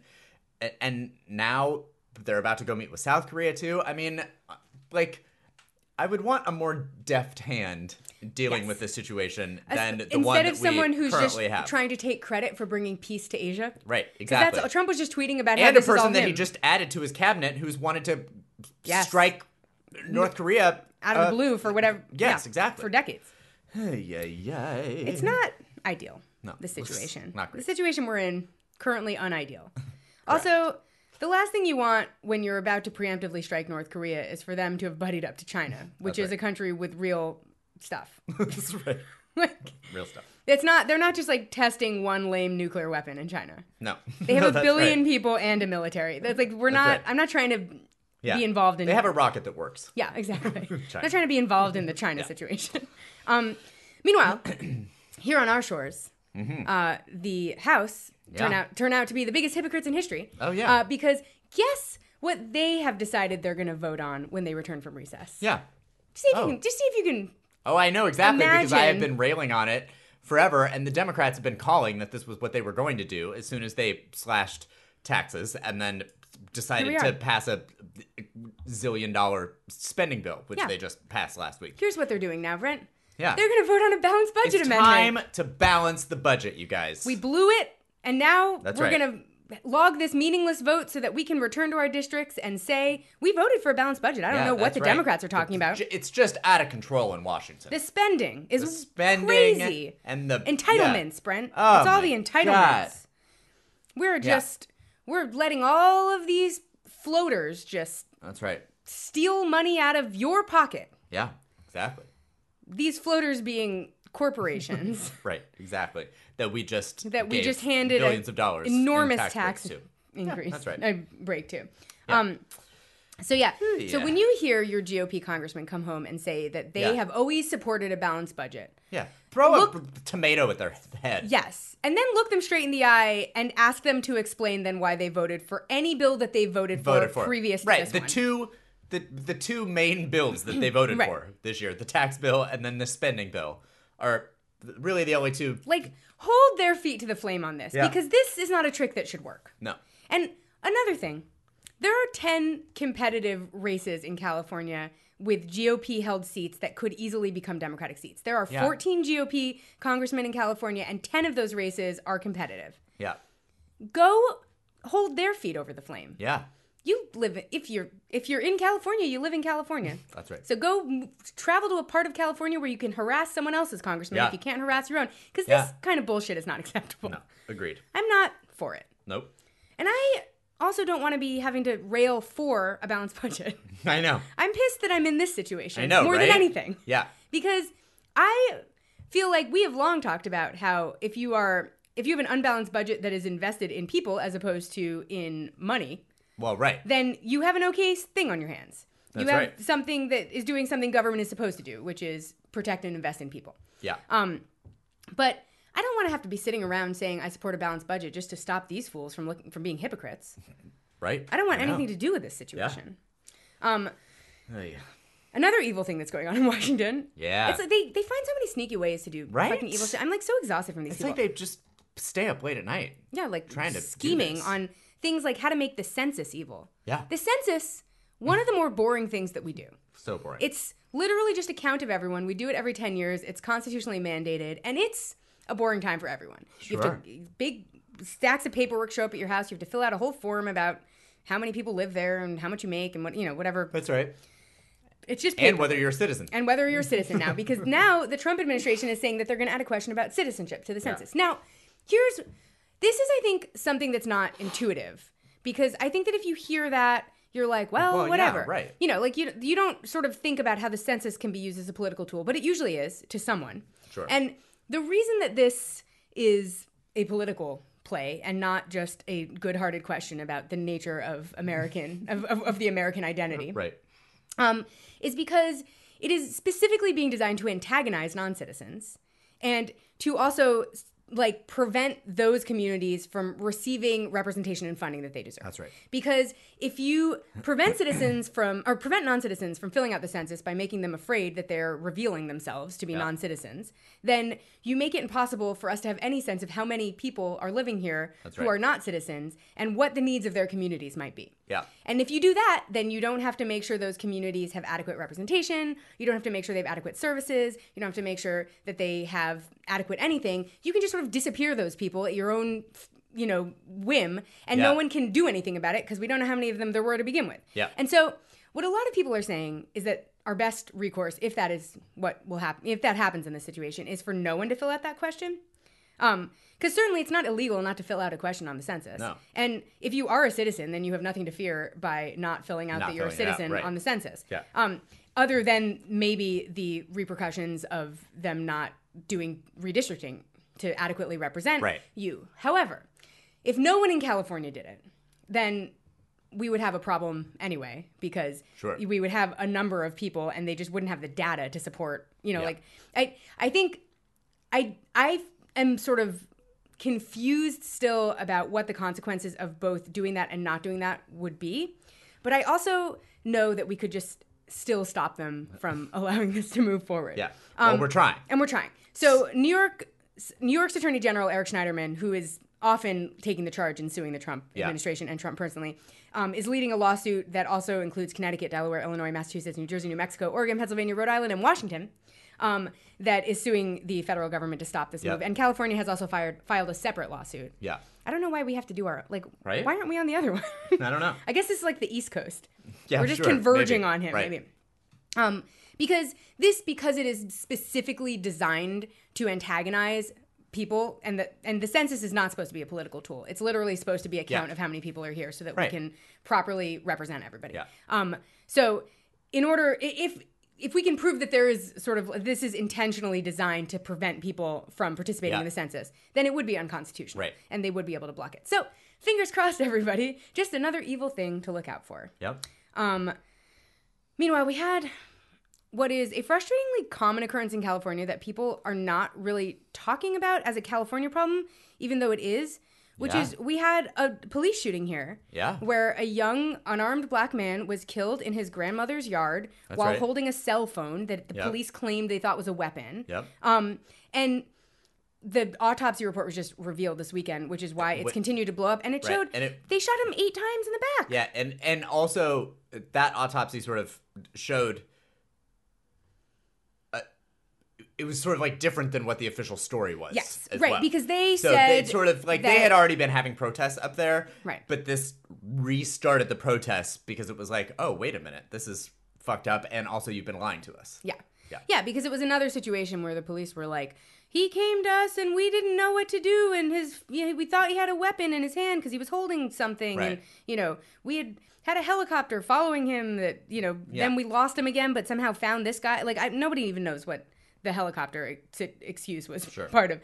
now they're about to go meet with South Korea too. I mean, like I would want a more deft hand dealing with this situation than the one that instead of someone who's just have. Trying to take credit for bringing peace to Asia. Right, exactly. Trump was just tweeting about how and this a person is all that him. he just added to his cabinet who's wanted to strike North Korea out of the blue for whatever. Yes, exactly. For decades. It's It's not ideal. No, the situation. Not great. The situation we're in currently unideal. Also, the last thing you want when you're about to preemptively strike North Korea is for them to have buddied up to China, which is a country with real stuff. That's right. Like, real stuff. It's not. They're not just like testing one lame nuclear weapon in China. No, they have a billion people and a military. That's like we're not. Right. I'm not trying to be involved in. They have a rocket that works. Yeah, exactly. Not trying to be involved in the China situation. Meanwhile, here on our shores, the House turn out to be the biggest hypocrites in history. Oh yeah. Because guess what they have decided they're going to vote on when they return from recess. Yeah. Just see if you can. Oh, I know exactly because I have Imagine. been railing on it forever, and the Democrats have been calling that this was what they were going to do as soon as they slashed taxes and then decided to pass a zillion-dollar spending bill, which they just passed last week. Here's what they're doing now, Brent. Yeah. They're going to vote on a balanced budget It's amendment. time to balance the budget, you guys. We blew it, and now That's we're right. going to log this meaningless vote so that we can return to our districts and say, we voted for a balanced budget. I don't know what that's the right. Democrats are talking about. It's just out of control in Washington. The spending is spending crazy. and the entitlements, Brent. Oh, it's all the my entitlements. God. We're letting all of these floaters just That's right. steal money out of your pocket. Yeah, exactly. These floaters being corporations. Right, exactly. That we just handed billions of dollars enormous in tax breaks to. increase. Yeah, that's right. A break too. Yeah. So Yeah. when you hear your GOP congressman come home and say that they have always supported a balanced budget, Yeah, throw a tomato at their head. yes, and then look them straight in the eye and ask them to explain then why they voted for any bill that they voted for previous to right. this one. The two main bills that they voted Right. for this year, the tax bill and then the spending bill, are really the only two. Like, hold their feet to the flame on this Yeah. because this is not a trick that should work. No. And another thing, there are 10 competitive races in California with GOP-held seats that could easily become Democratic seats. There are 14 GOP congressmen in California, and 10 of those races are competitive. Yeah. Go hold their feet over the flame. Yeah. You live if you're in California, you live in California. That's right. So go travel to a part of California where you can harass someone else's congressman if you can't harass your own. Because this kind of bullshit is not acceptable. No, agreed. I'm not for it. Nope. And I also don't want to be having to rail for a balanced budget. I know. I'm pissed that I'm in this situation. I know, more right? than anything. Yeah. Because I feel like we have long talked about how if you have an unbalanced budget that is invested in people as opposed to in money, well, right, then you have an okay thing on your hands. That's you have right. something that is doing something government is supposed to do, which is protect and invest in people. Yeah. But I don't want to have to be sitting around saying I support a balanced budget just to stop these fools from being hypocrites. Right. I don't want anything to do with this situation. Yeah. Another evil thing that's going on in Washington. Yeah. It's like they find so many sneaky ways to do fucking evil shit. I'm like so exhausted from these people. It's like they just stay up late at night. Yeah, like trying to scheming on things like how to make the census evil. Yeah. The census, one of the more boring things that we do. So boring. It's literally just a count of everyone. We do it every 10 years. It's constitutionally mandated, and it's a boring time for everyone. Sure. You have to, big stacks of paperwork show up at your house. You have to fill out a whole form about how many people live there and how much you make and whatever. That's right. It's just paper. And whether you're a citizen. And whether you're a citizen now, because now the Trump administration is saying that they're going to add a question about citizenship to the census. Now, this is, I think, something that's not intuitive, because I think that if you hear that, you're like, well whatever. Yeah, right. You don't sort of think about how the census can be used as a political tool, but it usually is to someone. Sure. And the reason that this is a political play and not just a good-hearted question about the nature of American of the American identity, right, is because it is specifically being designed to antagonize non-citizens and to also prevent those communities from receiving representation and funding that they deserve. That's right. Because if you prevent prevent non-citizens from filling out the census by making them afraid that they're revealing themselves to be non-citizens, then you make it impossible for us to have any sense of how many people are living here who are not citizens and what the needs of their communities might be. Yeah. And if you do that, then you don't have to make sure those communities have adequate representation. You don't have to make sure they have adequate services. You don't have to make sure that they have adequate anything. You can just sort of disappear those people at your own, whim, and no one can do anything about it because we don't know how many of them there were to begin with. Yeah. And so what a lot of people are saying is that our best recourse, if that is what will happen, if that happens in this situation, is for no one to fill out that question. Because certainly it's not illegal not to fill out a question on the census. No. And if you are a citizen, then you have nothing to fear by not filling out that you're a citizen on the census. Yeah. Other than maybe the repercussions of them not doing redistricting to adequately represent you. However, if no one in California did it, then we would have a problem anyway, because we would have a number of people and they just wouldn't have the data to support, I think I am sort of confused still about what the consequences of both doing that and not doing that would be. But I also know that we could just still stop them from allowing this to move forward. Yeah. Well, we're trying. And we're trying. So New York's Attorney General Eric Schneiderman, who is often taking the charge and suing the Trump administration and Trump personally, is leading a lawsuit that also includes Connecticut, Delaware, Illinois, Massachusetts, New Jersey, New Mexico, Oregon, Pennsylvania, Rhode Island, and Washington, that is suing the federal government to stop this move. And California has also filed a separate lawsuit. Yeah. I don't know why we have to do our, right? Why aren't we on the other one? I don't know. I guess this is like the East Coast. Yeah, we're just converging maybe. on him, maybe. Because it is specifically designed to antagonize people, and the census is not supposed to be a political tool. It's literally supposed to be a count of how many people are here so that we can properly represent everybody. Yeah. So in order, if we can prove that there is this is intentionally designed to prevent people from participating in the census, then it would be unconstitutional. Right. And they would be able to block it. So fingers crossed, everybody. Just another evil thing to look out for. Yep. Meanwhile, we had what is a frustratingly common occurrence in California that people are not really talking about as a California problem, even though it is, which is we had a police shooting here where a young unarmed black man was killed in his grandmother's yard while holding a cell phone that the police claimed they thought was a weapon. Yep. And the autopsy report was just revealed this weekend, which is why it's continued to blow up. And it Right. showed they shot him 8 times in the back. Yeah, and also that autopsy sort of showed it was sort of like different than what the official story was. Yes, as right, well. because they so said it's sort of like that- they had already been having protests up there, Right. But this restarted the protests because it was like, oh, wait a minute, this is fucked up, and also you've been lying to us. Yeah, because it was another situation where the police were like, he came to us and we didn't know what to do, and we thought he had a weapon in his hand because he was holding something, Right. and we had a helicopter following him that then we lost him again, but somehow found this guy. Like nobody even knows what the helicopter excuse was part of.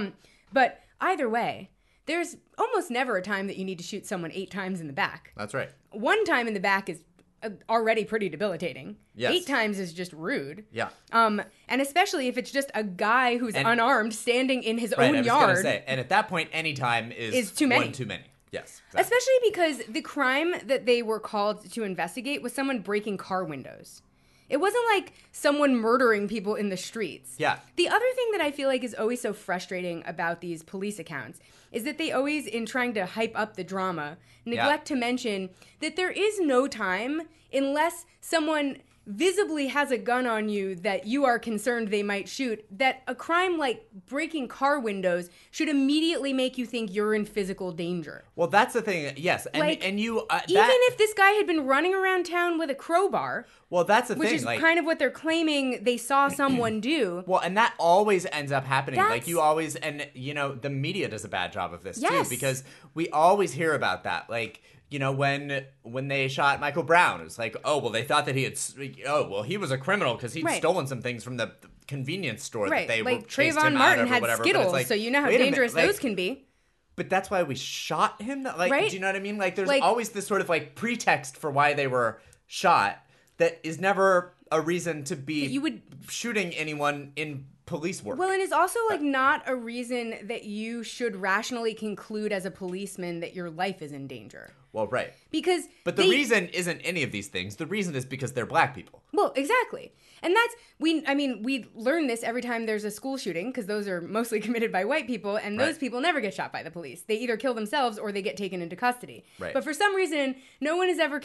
But either way, there's almost never a time that you need to shoot someone 8 times in the back. That's right. One time in the back is already pretty debilitating. Yes. 8 times is just rude. Yeah. And especially if it's just a guy who's unarmed standing in his Right, own I was yard. gonna say, and at that point, any time is too many. one too many. Yes. Exactly. Especially because the crime that they were called to investigate was someone breaking car windows. It wasn't like someone murdering people in the streets. Yeah. The other thing that I feel like is always so frustrating about these police accounts is that they always, in trying to hype up the drama, neglect to mention that there is no time unless someone visibly has a gun on you that you are concerned they might shoot, that a crime like breaking car windows should immediately make you think you're in physical danger. Well, that's the thing. Yes, and Like, and you Even if this guy had been running around town with a crowbar, well, that's the which thing. is like, kind of what they're claiming they saw someone do. well, and that always ends up happening. That's- Like you always, and the media does a bad job of this Yes. too, because we always hear about that. Like, when they shot Michael Brown, it was like, oh, well, they thought that he was a criminal because he'd Right. stolen some things from the convenience store Right, that they like were chased Trayvon him Martin out of or had whatever. But it's Skittles, like, so you know how wait a minute, dangerous like, those can be. But that's why we shot him. Like, Right? do you know what I mean? Like, there's Like- always this sort of like pretext for why they were shot that is never a reason to be you would- shooting anyone in police work. Well, and it's also like not a reason that you should rationally conclude as a policeman that your life is in danger. Well, right. Because But the reason isn't any of these things. The reason is because they're black people. Well, exactly. And that's, we learn this every time there's a school shooting, because those are mostly committed by white people, and those Right. people never get shot by the police. They either kill themselves or they get taken into custody. Right. But for some reason, no one is ever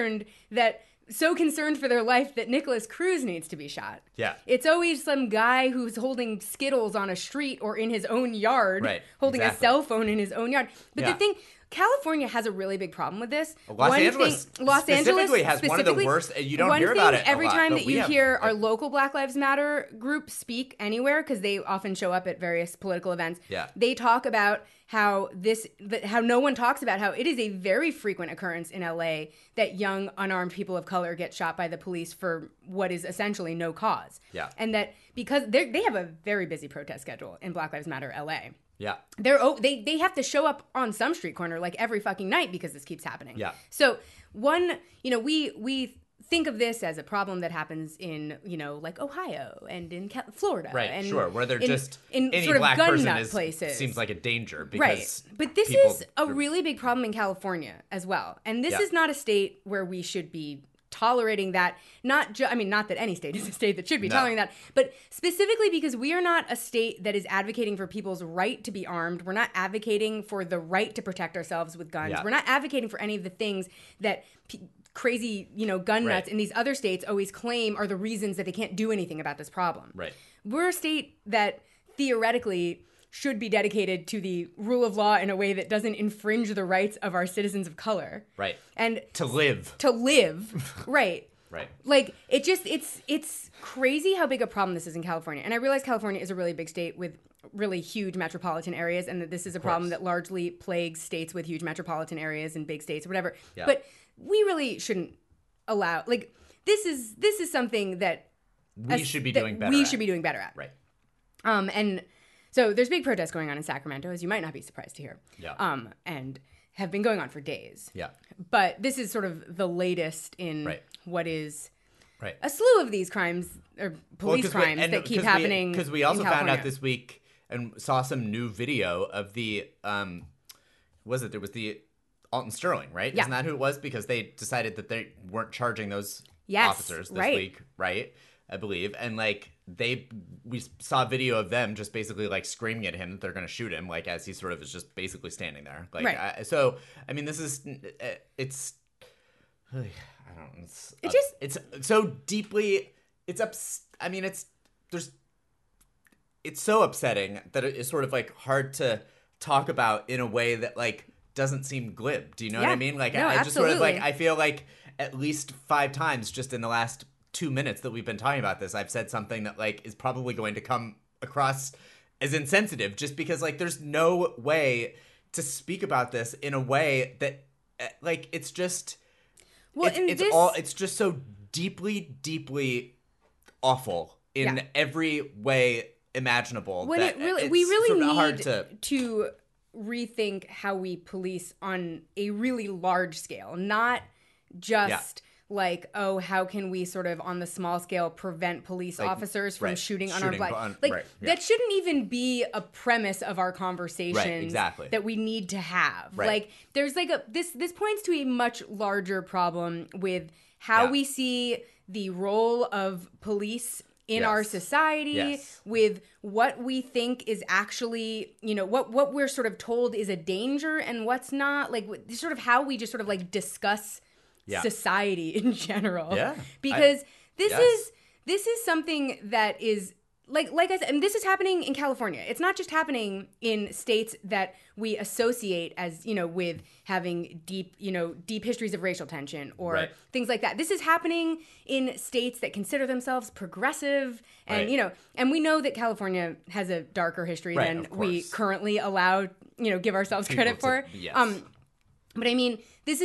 so concerned for their life that Nicholas Cruz needs to be shot. Yeah. It's always some guy who's holding Skittles on a street or in his own yard, Right, holding exactly. a cell phone in his own yard. But Yeah. the thing, California has a really big problem with this. Los Angeles specifically has one of the worst. You don't hear about it a every lot, time but that we you have- hear our local Black Lives Matter group speak anywhere, because they often show up at various political events. Yeah. They talk about how no one talks about how it is a very frequent occurrence in LA that young unarmed people of color get shot by the police for what is essentially no cause. Yeah. And that because they have a very busy protest schedule in Black Lives Matter LA. Yeah. They have to show up on some street corner like every fucking night because this keeps happening. Yeah. So we think of this as a problem that happens in like Ohio and in Florida, Right, and sure. Where they're just in any sort of black gun person nut places. seems like a danger because Right. But this people- is a really big problem in California as well. And this Yeah. is not a state where we should be tolerating that. Not that any state is a state that should be No. tolerating that, but specifically because we are not a state that is advocating for people's right to be armed. We're not advocating for the right to protect ourselves with guns. Yeah. We're not advocating for any of the things that crazy, gun nuts Right. in these other states always claim are the reasons that they can't do anything about this problem. Right. We're a state that theoretically should be dedicated to the rule of law in a way that doesn't infringe the rights of our citizens of color. Right. And To live. right. Right. Like it's crazy how big a problem this is in California. And I realize California is a really big state with really huge metropolitan areas, and that this is a problem that largely plagues states with huge metropolitan areas and big states or whatever. Yeah. But we really shouldn't allow this is something that We should be doing better. We at. should be doing better at. Right. And so there's big protests going on in Sacramento, as you might not be surprised to hear. Yeah. And have been going on for days. Yeah. But this is sort of the latest in Right. what is Right. a slew of these crimes or police crimes that keep happening. Because we also in found California. out this week and saw some new video of the there was the Alton Sterling, right? Yeah. Isn't that who it was? Because they decided that they weren't charging those Yes, officers this right. week, right? I believe, and like we saw a video of them just basically like screaming at him that they're going to shoot him, like as he sort of is just basically standing there. Like, Right. so I mean, this is it's. I don't know. It's so deeply. I mean, it's so upsetting that it is sort of like hard to talk about in a way that like doesn't seem glib. Do you know what I mean? Like, no, I just sort of absolutely. like I feel like at least 5 times just in the last 2 minutes that we've been talking about this, I've said something that like is probably going to come across as insensitive, just because like there's no way to speak about this in a way that like it's just. Well, It's just so deeply awful in every way imaginable. When that we really sort of need hard to rethink how we police on a really large scale, not just like, oh, how can we sort of on the small scale prevent police officers from shooting unarmed black? That shouldn't even be a premise of our conversations that we need to have. Right. Like there's like this points to a much larger problem with how we see the role of police in our society, with what we think is actually, you know, what we're sort of told is a danger and what's not, like sort of how we just sort of like discuss society in general. Yeah. Because this is something that is like I said, and this is happening in California. It's not just happening in states that we associate as, you know, with having deep histories of racial tension or things like that. This is happening in states that consider themselves progressive, and you know, and we know that California has a darker history than we currently allow, you know, give ourselves credit for. Yes. But I mean, this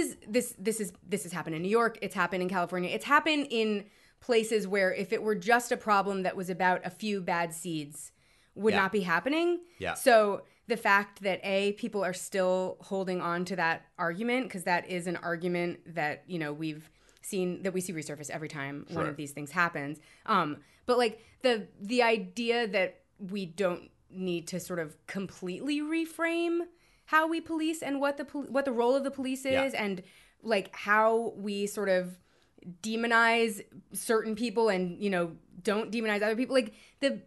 has happened in New York. It's happened in California. It's happened in places where if it were just a problem that was about a few bad seeds would not be happening. Yeah. So the fact that people are still holding on to that argument, because that is an argument that, you know, we see resurface every time one of these things happens. But like the idea that we don't need to sort of completely reframe how we police and what the role of the police is, and like how we sort of demonize certain people and, you know, don't demonize other people. Like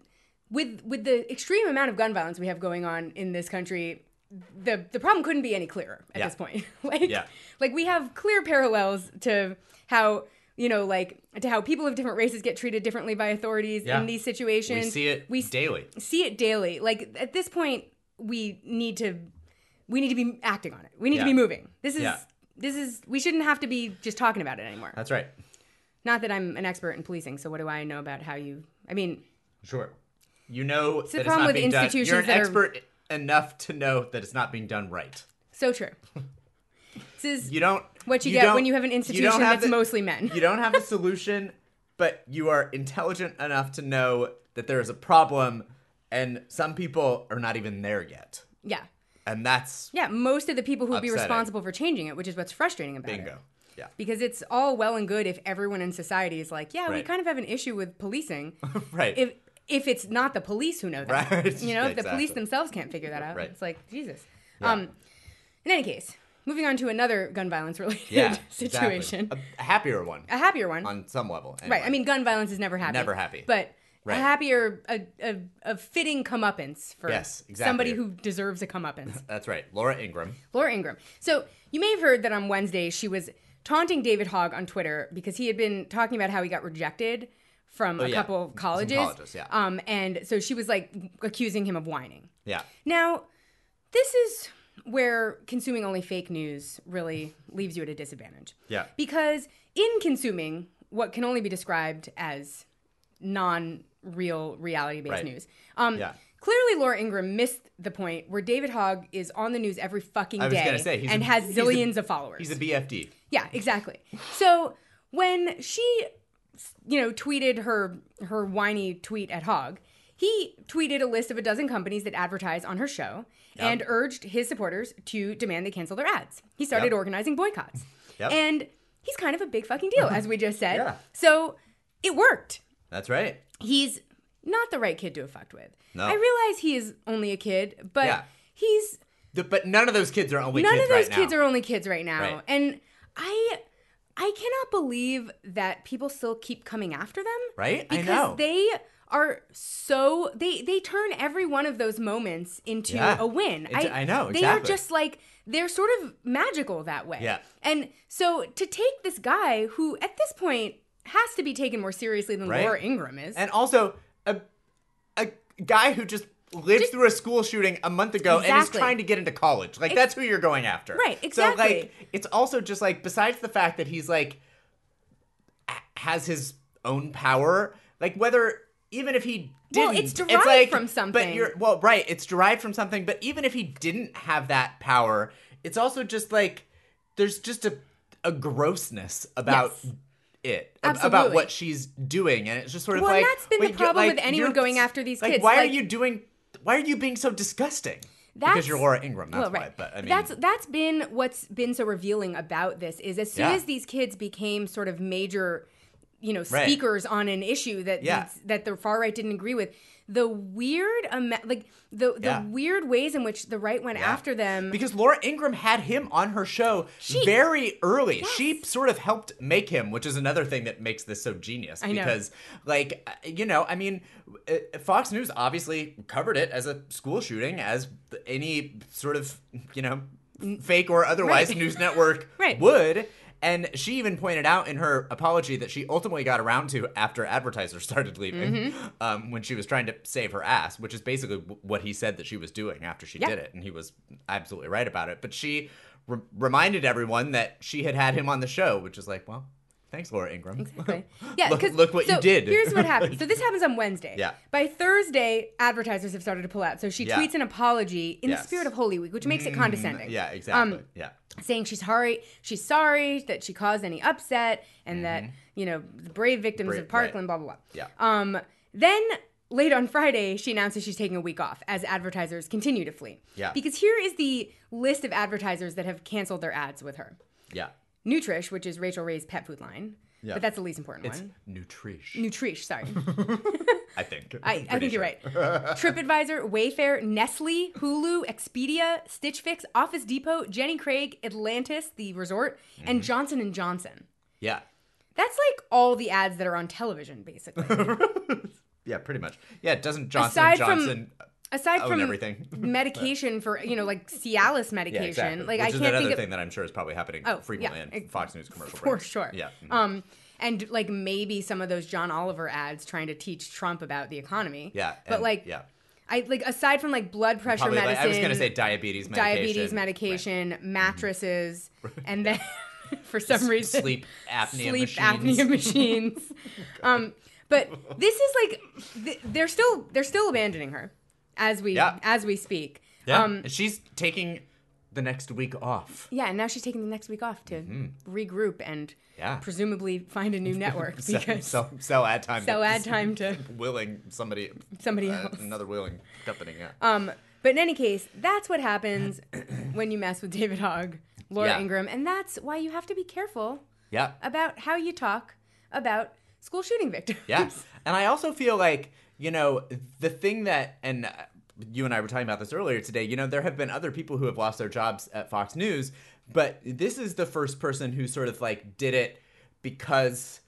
with the extreme amount of gun violence we have going on in this country, the problem couldn't be any clearer at this point. Like we have clear parallels to how, you know, like to how people of different races get treated differently by authorities in these situations. We see it daily. Like at this point, we need to be acting on it. We need to be moving. This is we shouldn't have to be just talking about it anymore. That's right. Not that I'm an expert in policing, so what do I know about how you? I mean, sure. You know it's the problem with institutions You're an that expert enough to know that it's not being done right. So true. This is what you get get when you have an institution that's mostly men. You don't have the solution, but you are intelligent enough to know that there is a problem, and some people are not even there yet. Yeah. And that's most of the people who would be upsetting. Responsible for changing it, which is what's frustrating about it. Bingo. Yeah. Because it's all well and good if everyone in society is like, we kind of have an issue with policing. Right. If it's not the police who know that. Right. You know, if the police themselves can't figure that out. Right. It's like, Jesus. Yeah. In any case, moving on to another gun violence related situation. Exactly. A happier one. A happier one. On some level. Anyway. Right. I mean, gun violence is never happy. Never happy. But a happier, a fitting comeuppance for somebody who deserves a comeuppance. That's right. Laura Ingraham. So you may have heard that on Wednesday she was taunting David Hogg on Twitter because he had been talking about how he got rejected from a couple of colleges. Some colleges, and so she was like accusing him of whining. Yeah. Now, this is where consuming only fake news really leaves you at a disadvantage. Yeah. Because in consuming what can only be described as non-real reality-based news. Clearly, Laura Ingraham missed the point where David Hogg is on the news every fucking day and has zillions of followers. He's a BFD. Yeah, exactly. So when she, you know, tweeted her whiny tweet at Hogg, he tweeted a list of a dozen companies that advertise on her show and urged his supporters to demand they cancel their ads. He started organizing boycotts. And he's kind of a big fucking deal, as we just said. So it worked. That's right. He's not the right kid to have fucked with. No. I realize he is only a kid, but but none of those kids are only kids right now. None of those kids are only kids right now. Right. And I cannot believe that people still keep coming after them. Right? Because I know. they are so they turn every one of those moments into a win. I know, They are exactly. just like, they're sort of magical that way. Yeah. And so to take this guy who at this point has to be taken more seriously than Right. Laura Ingraham is. And also, a guy who just lived through a school shooting a month ago and is Exactly. trying to get into college. Like, that's who you're going after. Right, exactly. So, like, it's also just, like, besides the fact that he's, like, has his own power, like, whether, even if he didn't. Well, it's derived from something. It's derived from something, but even if he didn't have that power, it's also just, like, there's just a grossness about Yes. it. Absolutely. About what she's doing, and it's just sort of Well, like... and that's been the problem with anyone you're- going after these like, kids. Why Like, are you being so disgusting? Because you're Laura Ingraham, that's why. But I mean, that's been what's been so revealing about this is as soon Yeah. as these kids became sort of major, Right. speakers on an issue that that the far right didn't agree with, the weird the weird ways in which the right went after them. Because Laura Ingraham had him on her show very early. Yes. She sort of helped make him, which is another thing that makes this so genius. I know. Because, I mean, Fox News obviously covered it as a school shooting, as any sort of, fake or otherwise Right. news network Right. would. And she even pointed out in her apology that she ultimately got around to after advertisers started leaving, when she was trying to save her ass, which is basically what he said that she was doing after she did it. And he was absolutely right about it. But she reminded everyone that she had him on the show, which is like, well, thanks, Laura Ingraham. Exactly. Yeah, look what you did. Here's what happens. So this happens on Wednesday. Yeah. By Thursday, advertisers have started to pull out. So she tweets an apology in the Yes. spirit of Holy Week, which makes it condescending. Yeah, exactly. Saying she's sorry that she caused any upset, and that the brave victims of Parkland, blah blah blah. Yeah. Then late on Friday, she announces she's taking a week off as advertisers continue to flee. Yeah. Because here is the list of advertisers that have canceled their ads with her. Yeah. Nutrish, which is Rachel Ray's pet food line, Yeah. but that's the least important It's one. Nutrish. Nutrish, sorry. I think. I think you're right. TripAdvisor, Wayfair, Nestle, Hulu, Expedia, Stitch Fix, Office Depot, Jenny Craig, Atlantis, the resort, and Johnson & Johnson. Yeah. That's like all the ads that are on television, basically. Yeah, pretty much. Yeah, doesn't Johnson Aside Johnson Aside own from everything. medication for, like Cialis medication. Yeah, exactly. Like, Which I is can't another think of... thing that I'm sure is probably happening frequently in Fox News commercial For breaks. sure. Yeah. And like maybe some of those John Oliver ads trying to teach Trump about the economy. Yeah. But I like aside from like blood pressure Probably, medicine, I was going to say diabetes medication. mattresses, and then for some reason Sleep apnea sleep machines. apnea machines. But this is like they're still abandoning her as we speak. Yeah. And she's taking the next week off. Yeah, and now she's taking the next week off to regroup and presumably find a new network because sell ad time. sell ad time to willing somebody else. another willing company. Yeah. But in any case, that's what happens when you mess with David Hogg, Laura Yeah. Ingraham, and that's why you have to be careful Yeah. about how you talk about school shooting victims. Yeah. And I also feel like, the thing that, and you and I were talking about this earlier today, there have been other people who have lost their jobs at Fox News, but this is the first person who sort of like did it because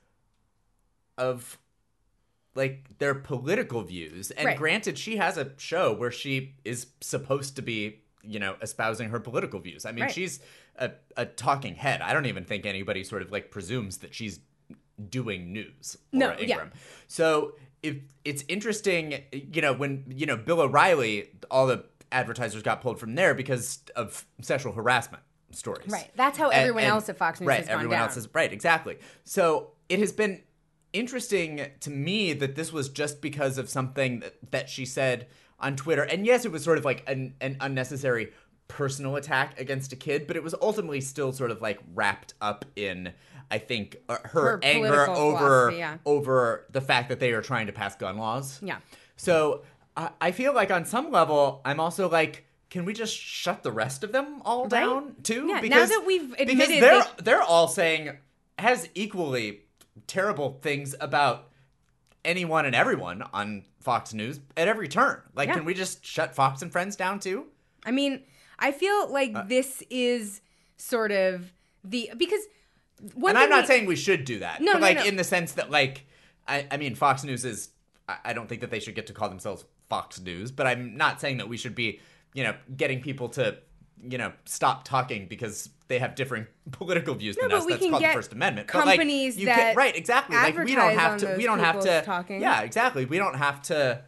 of like their political views. And granted, she has a show where she is supposed to be, espousing her political views. I mean, she's a talking head. I don't even think anybody sort of like presumes that she's doing news. Laura Ingraham. So if it's interesting, when, Bill O'Reilly, all the advertisers got pulled from there because of sexual harassment stories. Right. That's how everyone else at Fox News has gone everyone down. else is right, exactly. So it has been interesting to me that this was just because of something that she said on Twitter. And yes, it was sort of like an unnecessary personal attack against a kid, but it was ultimately still sort of like wrapped up in, I think, her anger over the fact that they are trying to pass gun laws. Yeah. So I feel like on some level, I'm also like, can we just shut the rest of them all down too? Yeah, now that we've admitted because they're all saying as equally terrible things about anyone and everyone on Fox News at every turn. Like, can we just shut Fox and Friends down too? I mean, I feel like this is sort of because And I'm not saying we should do that. No, but like no. in the sense that like, I mean, Fox News is, I don't think that they should get to call themselves Fox News, but I'm not saying that we should be, getting people to, stop talking because they have different political views than us. That's called the First Amendment. Companies but like, right, exactly. Like we don't have to, talking. Yeah, exactly. We don't have to,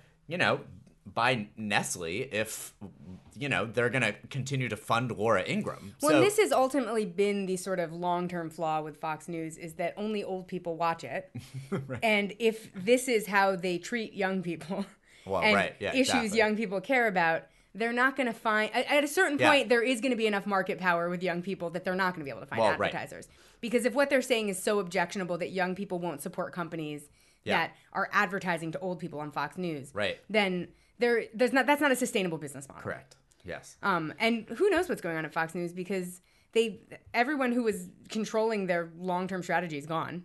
buy Nestle if, they're going to continue to fund Laura Ingraham. Well, this has ultimately been the sort of long-term flaw with Fox News is that only old people watch it. Right. And if this is how they treat young people issues young people care about, they're not going to find... At a certain point, there is going to be enough market power with young people that they're not going to be able to find advertisers. Right. Because if what they're saying is so objectionable that young people won't support companies that are advertising to old people on Fox News, then that's not a sustainable business model. Correct. Yes. And who knows what's going on at Fox News because everyone who was controlling their long-term strategy is gone.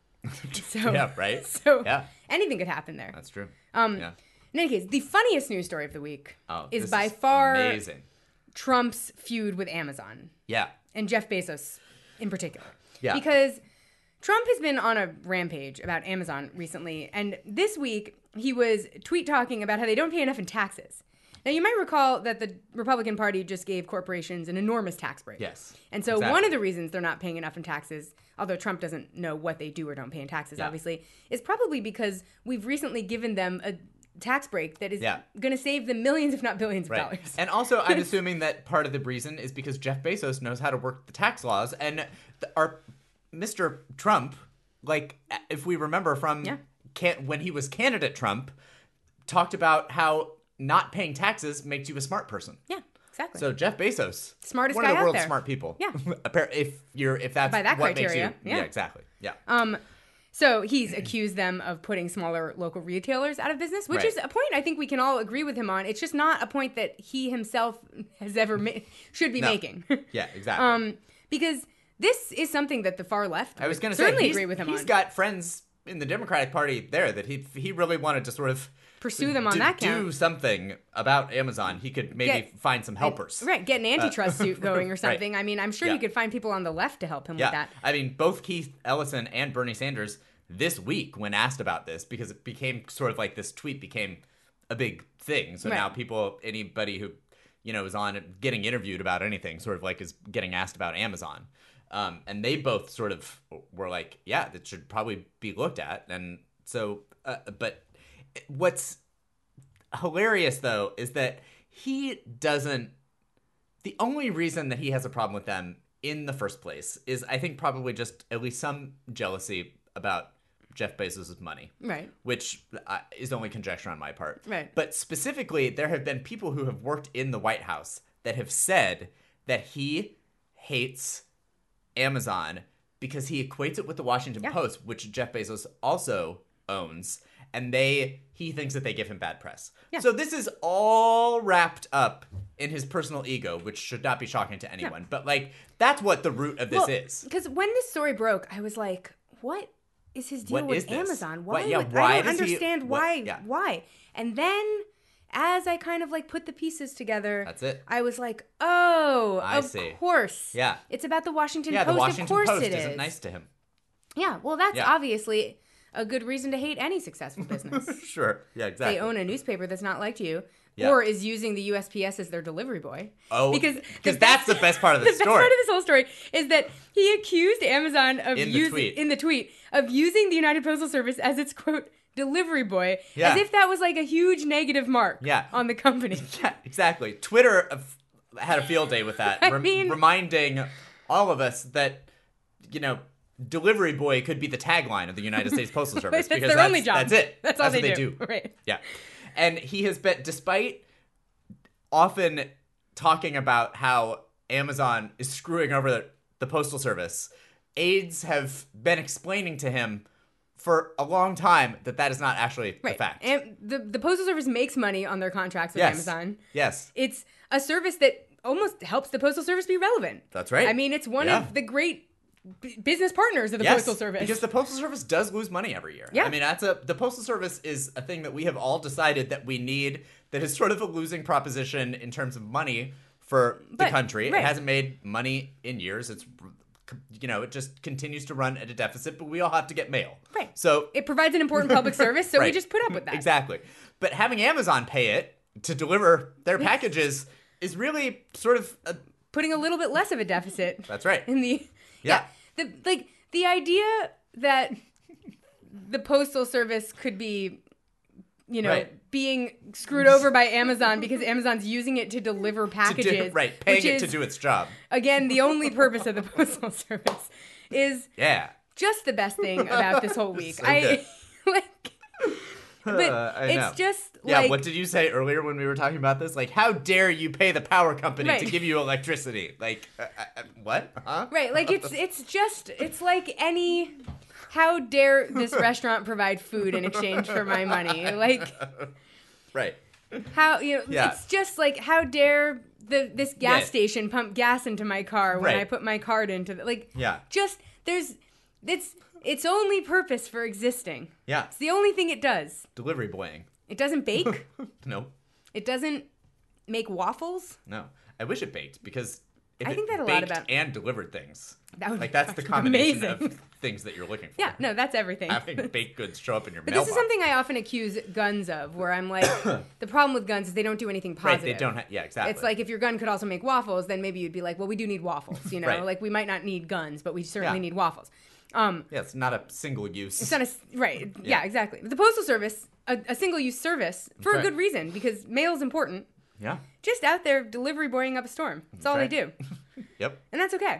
So, yeah, right? So anything could happen there. That's true. In any case, the funniest news story of the week is by far amazing. Trump's feud with Amazon. Yeah. And Jeff Bezos in particular. Yeah. Because Trump has been on a rampage about Amazon recently, and this week he was tweet-talking about how they don't pay enough in taxes. Now, you might recall that the Republican Party just gave corporations an enormous tax break. Yes. And so one of the reasons they're not paying enough in taxes, although Trump doesn't know what they do or don't pay in taxes, obviously, is probably because we've recently given them a tax break that is going to save them millions, if not billions of dollars. And also, I'm assuming that part of the reason is because Jeff Bezos knows how to work the tax laws. And our Mr. Trump, like, if we remember from when he was candidate Trump, talked about how not paying taxes makes you a smart person. Yeah, exactly. So Jeff Bezos, smartest one guy of the out world's there. smart people. Yeah. If that's by that what criteria, makes you, yeah, exactly. Yeah. So he's accused them of putting smaller local retailers out of business, which is a point I think we can all agree with him on. It's just not a point that he himself has ever should be making. Yeah, exactly. Because this is something that the far left I was going to certainly agree with him on. He's got friends in the Democratic Party there that he really wanted to sort of pursue them on that count. Do something about Amazon. He could maybe find some helpers. Get an antitrust suit going or something. Right. I mean, I'm sure he could find people on the left to help him with that. I mean, both Keith Ellison and Bernie Sanders this week, when asked about this, because it became sort of like this tweet became a big thing. So now anybody who, is on getting interviewed about anything sort of like is getting asked about Amazon. And they both sort of were like, yeah, that should probably be looked at. And so, but what's hilarious, though, is that the only reason that he has a problem with them in the first place is, I think, probably just at least some jealousy about Jeff Bezos' money. Right. Which is only conjecture on my part. Right. But specifically, there have been people who have worked in the White House that have said that he hates Amazon because he equates it with the Washington Post, which Jeff Bezos also owns, and he thinks that they give him bad press. Yeah. So this is all wrapped up in his personal ego, which should not be shocking to anyone. Yeah. But like, that's what the root of this is. Because when this story broke, I was like, what is his deal with Amazon? Why? I don't understand why. Why? And then as I kind of like put the pieces together, that's it. I was like, oh, of course. Yeah. It's about the Washington Post. Yeah, the Washington of course Post it is. isn't nice to him. Yeah, well, that's obviously a good reason to hate any successful business. Sure. Yeah, exactly. They own a newspaper that's not like you. Yeah. Or is using the USPS as their delivery boy. Oh, because that's the best part of the story. The best part of this whole story is that he accused Amazon of in the tweet of using the United Postal Service as its, quote, delivery boy, as if that was like a huge negative mark on the company. Yeah, exactly. Twitter had a field day with that, reminding all of us that, delivery boy could be the tagline of the United States Postal Service. Because their only job. That's it. That's all what they do. Right. Yeah. And he has been, despite often talking about how Amazon is screwing over the Postal Service, aides have been explaining to him for a long time that is not actually the fact. And the Postal Service makes money on their contracts with Amazon. Yes. It's a service that almost helps the Postal Service be relevant. That's right. I mean, it's one of the great business partners of the Postal Service. Because the Postal Service does lose money every year. Yeah. I mean, the Postal Service is a thing that we have all decided that we need, that is sort of a losing proposition in terms of money for the country. Right. It hasn't made money in years. It's it just continues to run at a deficit, but we all have to get mail. Right. So it provides an important public service, so we Right. just put up with that. Exactly. But having Amazon pay it to deliver their packages is really sort of Putting a little bit less of a deficit. that's right. In the Yeah. the idea that the postal service could be, Right. being screwed over by Amazon because Amazon's using it to deliver packages, Paying which it is, to do its job. again, the only purpose of the postal service, is Yeah. just the best thing about this whole week. So good. But I know. it's just Yeah, like, what did you say earlier when we were talking about this? Like, how dare you pay the power company Right. to give you electricity? Like, what? Huh? right? Like it's like any. How dare this restaurant provide food in exchange for my money? Like, Right. how Yeah. it's just like, how dare this gas Yeah. station pump gas into my car when Right. I put my card into Yeah. just there's its only purpose for existing. Yeah. It's the only thing it does. Delivery boying. It doesn't bake. No. It doesn't make waffles. No. I wish it baked because if I think it that a lot baked about- and delivered things. That would Like, be that's the fucking combination amazing. of things that you're looking for. Yeah, no, that's everything. Having baked goods show up in your But mailbox. this is something I often accuse guns of, where I'm like, the problem with guns is they don't do anything positive. Right, they don't yeah, exactly. It's like if your gun could also make waffles, then maybe you'd be like, well, we do need waffles, Right. Like we might not need guns, but we certainly Yeah. need waffles. Yeah, it's not a single use. It's not right. Yeah, Yeah. exactly. The Postal Service, a single-use service, for That's a good right. reason, because mail is important. Yeah. Just out there delivery boying up a storm. That's all right. they do. Yep. And that's okay.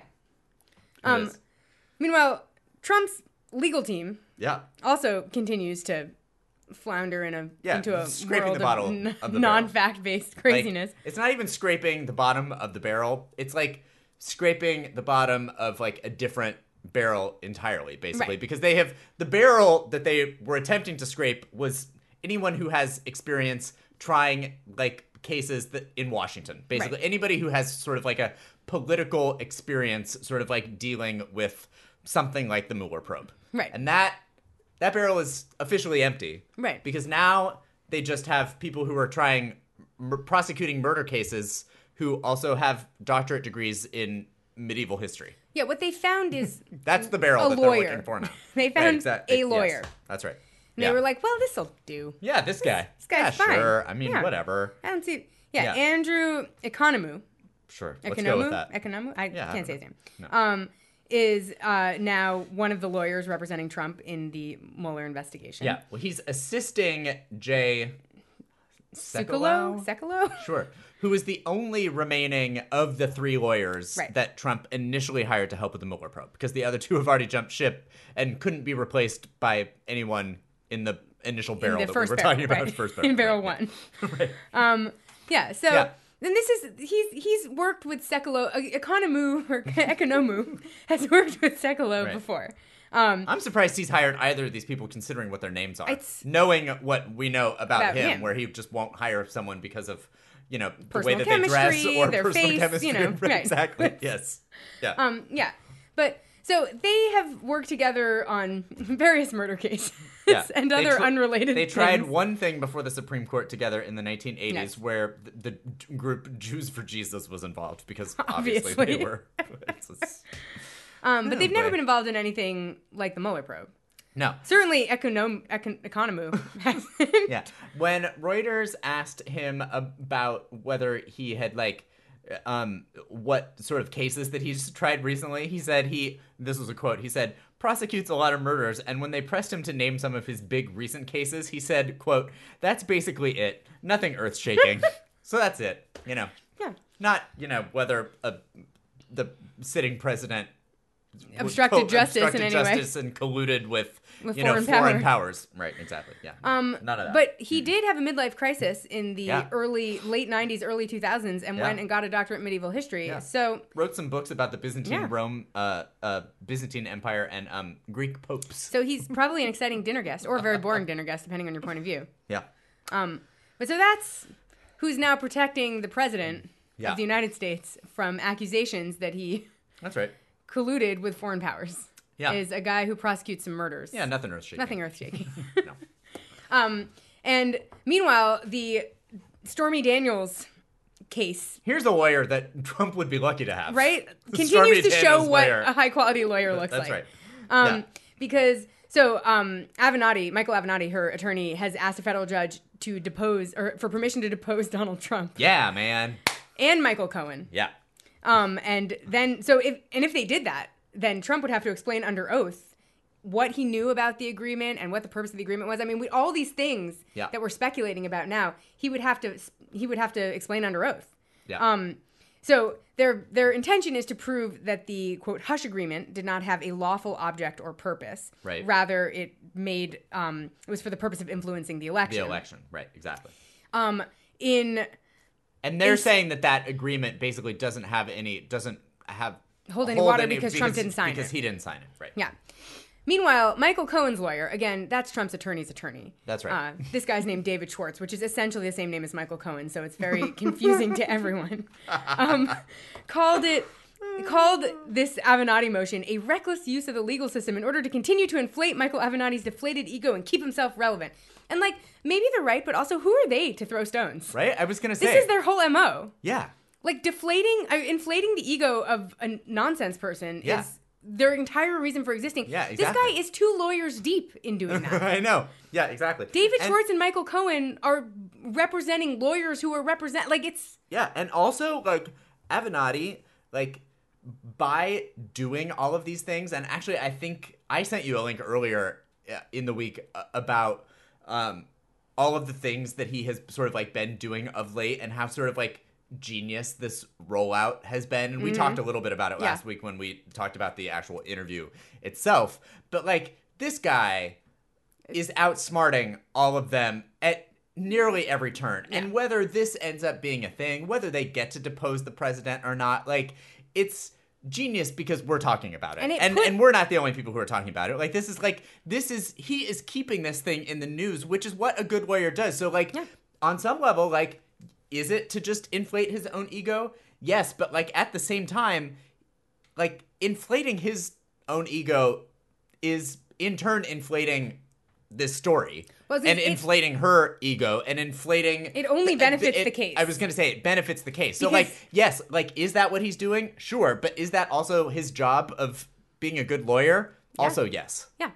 It is. Meanwhile, Trump's legal team Yeah. also continues to flounder into a scraping world the bottom of of the barrel. non-fact-based Like, craziness. it's not even scraping the bottom of the barrel. It's like scraping the bottom of like a different barrel entirely, basically, Right. because they have the barrel that they were attempting to scrape was anyone who has experience trying like cases that in Washington, basically Right. anybody who has sort of like a political experience, sort of like dealing with something like the Mueller probe, Right. And that barrel is officially empty, Right. Because now they just have people who are trying prosecuting murder cases who also have doctorate degrees in medieval history. Yeah, what they found is That's the barrel a that lawyer. they're looking for now. They found a lawyer. Yes, that's right. And Yeah. they were like, well, this'll do. Yeah, this guy. This guy's yeah, fine. sure. I mean, Yeah. whatever. I don't see. Yeah, Yeah. Andrew Economou. Sure. Let's go with that. Economou? I Yeah, I can't say don't his name. know. Is now one of the lawyers representing Trump in the Mueller investigation. Yeah. Well, he's assisting Jay Sekulow? Sure. Who is the only remaining of the three lawyers Right. that Trump initially hired to help with the Mueller probe, because the other two have already jumped ship and couldn't be replaced by anyone in the initial barrel the that we first were barrel, talking about. right. First barrel. In barrel right. one. Right. Yeah, so Yeah. then this is he's worked with Sekulow, Economou or Economou has worked with Sekulow Right. before. I'm surprised he's hired either of these people, considering what their names are. It's- Knowing what we know about About him, him. where he just won't hire someone because of, the way Personal that they dress chemistry, or their personal face, chemistry. right. Exactly. Yes. Yeah. Yeah, but so they have worked together on various murder cases Yeah. and They other tr- unrelated They tried things. one thing before the Supreme Court together in the 1980s, Yes. where the group Jews for Jesus was involved, because obviously Obviously. they were. It's just- But they've never boy. been involved in anything like the Mueller probe. no. Certainly, Economou hasn't. Yeah. When Reuters asked him about whether he had what sort of cases that he's tried recently, he said this was a quote, he said, prosecutes a lot of murders, and when they pressed him to name some of his big recent cases, he said, quote, that's basically it. Nothing earth-shaking. So that's it. Yeah. Not, whether the sitting president Obstructed justice in any way. and colluded with foreign foreign power. powers. Right, exactly. Yeah. None of that. But he did have a midlife crisis in the Yeah. late 90s, early 2000s, and Yeah. went and got a doctorate in medieval history. Yeah. So Wrote some books about the Byzantine Yeah. Rome, Byzantine Empire, and Greek popes. he's probably an exciting dinner guest, or a very boring dinner guest, depending on your point of view. Yeah. But so that's who's now protecting the president Yeah. of the United States from accusations that he That's right. colluded with foreign powers. Yeah. Is a guy who prosecutes some murders. Yeah, nothing earth-shaking. Nothing earth-shaking. No. And meanwhile, the Stormy Daniels case, Here's a lawyer that Trump would be lucky to have. right? Stormy Continues to show Daniels' what lawyer. a high quality lawyer looks That's like. right. Yeah. Because Avenatti, Michael Avenatti, her attorney, has asked a federal judge to depose or for permission to depose Donald Trump Yeah, man. and Michael Cohen. Yeah. And then if they did that, then Trump would have to explain under oath what he knew about the agreement and what the purpose of the agreement was. I mean, all these things Yeah. that we're speculating about now, he would have to explain under oath. Yeah. So their intention is to prove that the quote hush agreement did not have a lawful object or purpose. Right. Rather, it was for the purpose of influencing the election. The election. Right. Exactly. In And they're saying that agreement basically doesn't have hold any water because Trump didn't sign because it. he didn't sign it. Right. Yeah. Meanwhile, Michael Cohen's lawyer, again, that's Trump's attorney's attorney. That's right. This guy's named David Schwartz, which is essentially the same name as Michael Cohen, so it's very confusing to everyone. Called this Avenatti motion a reckless use of the legal system in order to continue to inflate Michael Avenatti's deflated ego and keep himself relevant. And maybe they're right, but also who are they to throw stones? Right? I was going to say. This is their whole MO. Yeah. Inflating the ego of a nonsense person Yeah. is their entire reason for existing. Yeah, exactly. This guy is 2 lawyers deep in doing that. I know. Yeah, exactly. David Schwartz and Michael Cohen are representing lawyers who are it's... Yeah, and also, Avenatti, by doing all of these things, and actually I think I sent you a link earlier in the week about all of the things that he has sort of, been doing of late and how sort of, genius this rollout has been. And we talked a little bit about it last week when we talked about the actual interview itself. But, this guy is outsmarting all of them at nearly every turn. Yeah. And whether this ends up being a thing, whether they get to depose the president or not, it's genius because we're talking about it. And we're not the only people who are talking about it. He is keeping this thing in the news, which is what a good lawyer does. So, on some level, is it to just inflate his own ego? Yes, but at the same time, inflating his own ego is in turn inflating this story. Well, and inflating her ego and inflating... It only benefits the case. I was going to say it benefits the case. So, Because- yes, is that what he's doing? Sure. But is that also his job of being a good lawyer? Yeah. Also, yes. Yeah.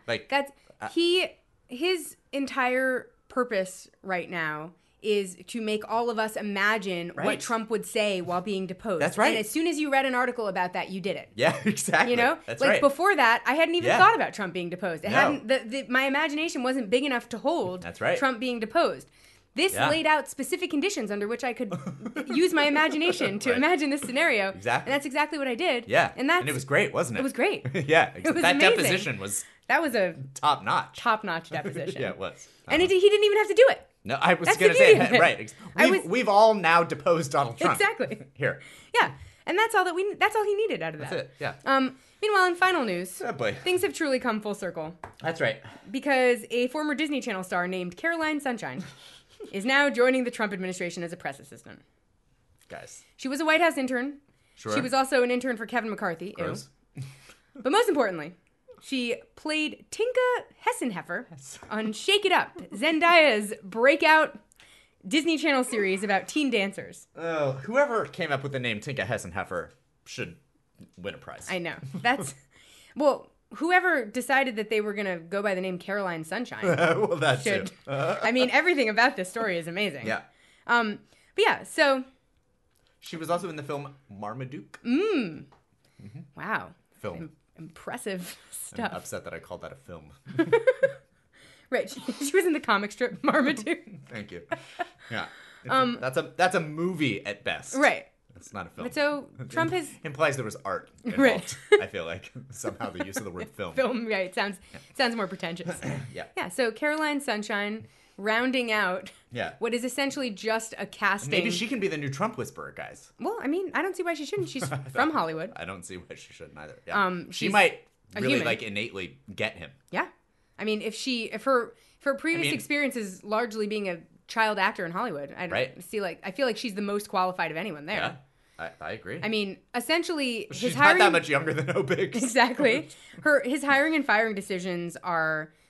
His entire purpose right now is to make all of us imagine what Right. Trump would say while being deposed. That's right. And as soon as you read an article about that, you did it. Yeah, exactly. That's right. Before that, I hadn't even Yeah. thought about Trump being deposed. It No. hadn't. My imagination wasn't big enough to hold. That's right. Trump being deposed. This Yeah. laid out specific conditions under which I could use my imagination to Right. imagine this scenario. Exactly. And that's exactly what I did. Yeah. And it it was great, wasn't it? It was great. Yeah. was that amazing. deposition was That was a top notch. top-notch deposition. Yeah, it was. And he didn't even have to do it. No, I was That's going to the say, beauty of it. right. We've all now deposed Donald Trump. Exactly. Here. Yeah. And that's all he needed out of that. That's it. Yeah. Meanwhile, in final news, Oh, boy. things have truly come full circle That's right. because a former Disney Channel star named Caroline Sunshine is now joining the Trump administration as a press assistant. Guys. She was a White House intern. Sure. She was also an intern for Kevin McCarthy. Ew. Gross. But most importantly, she played Tinka Hessenheffer on Shake It Up, Zendaya's breakout Disney Channel series about teen dancers. Oh, whoever came up with the name Tinka Hessenheffer should win a prize. I know. Well, whoever decided that they were going to go by the name Caroline Sunshine well, that's should. it. I mean, everything about this story is amazing. Yeah. But yeah, so, She was also in the film Marmaduke. wow. Film. Impressive I'm stuff. upset that I called that a film. Right. She was in the comic strip Marmaduke. Thank you. Yeah. That's a movie at best. Right. It's not a film. But so Trump has implies there was art involved. Right. I feel like somehow the use of the word film. film, right? Sounds more pretentious. Yeah. Yeah. So Caroline Sunshine rounding out Yeah. what is essentially just a casting. Maybe she can be the new Trump whisperer, guys. Well, I mean, I don't see why she shouldn't. She's from Hollywood. I don't see why she shouldn't either. Yeah. She she's might a really human. innately get him. Yeah. I mean, if her previous mean- experience is largely being a child actor in Hollywood, I feel like she's the most qualified of anyone there. Yeah. I agree. I mean, essentially, She's his not hiring that much younger than Obix. exactly his hiring and firing decisions are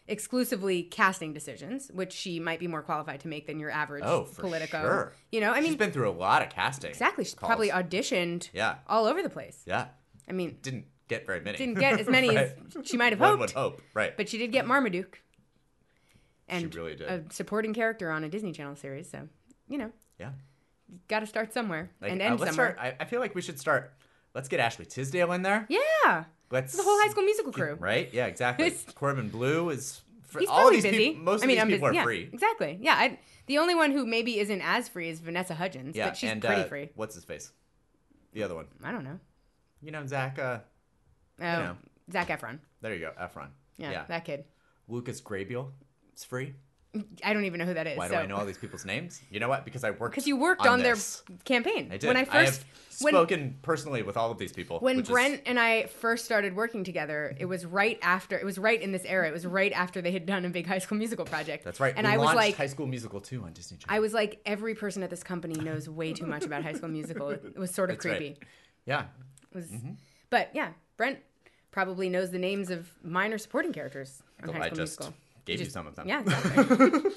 exclusively casting decisions, which she might be more qualified to make than your average Oh, for Politico. sure. You know, I mean, she's been through a lot of casting. exactly. She's calls. probably auditioned Yeah. all over the place. Yeah. I mean, Didn't get very many. didn't get as many Right. as she might have One hoped, would hope. Right. but she did get Marmaduke. And She really did. a supporting character on a Disney Channel series. So, you know, Yeah. got to start somewhere Like, and end let's somewhere. start. I feel like we should start. Let's get Ashley Tisdale in there. Yeah. Let's The whole High School Musical crew. Right? Yeah, exactly. It's- Corbin Blue is. He's all of probably these busy. people. Most of I mean, these I'm people busy. are Yeah, free. exactly. Yeah. The only one who maybe isn't as free is Vanessa Hudgens, Yeah, but she's and pretty free. what's his face? The other one. I don't know. You know, Zach. Oh, know. Zac Efron. There you go, Efron. Yeah, that kid. Lucas Grabeel is free. I don't even know who that is. Why do I know all these people's names? You know what? Because I worked. Because you worked on this. their campaign. I did. When I first have spoken personally with all of these people. when which is- Brent and I first started working together, it was right after. It was right in this era. It was right after they had done a big High School Musical project. That's right. And we I was launched like, High School Musical 2 on Disney Channel. I was like, every person at this company knows way too much about High School Musical. It was sort of That's right. creepy. Yeah. It was, but yeah, Brent probably knows the names of minor supporting characters on So High I School just Musical. gave you some of them. Yeah, exactly.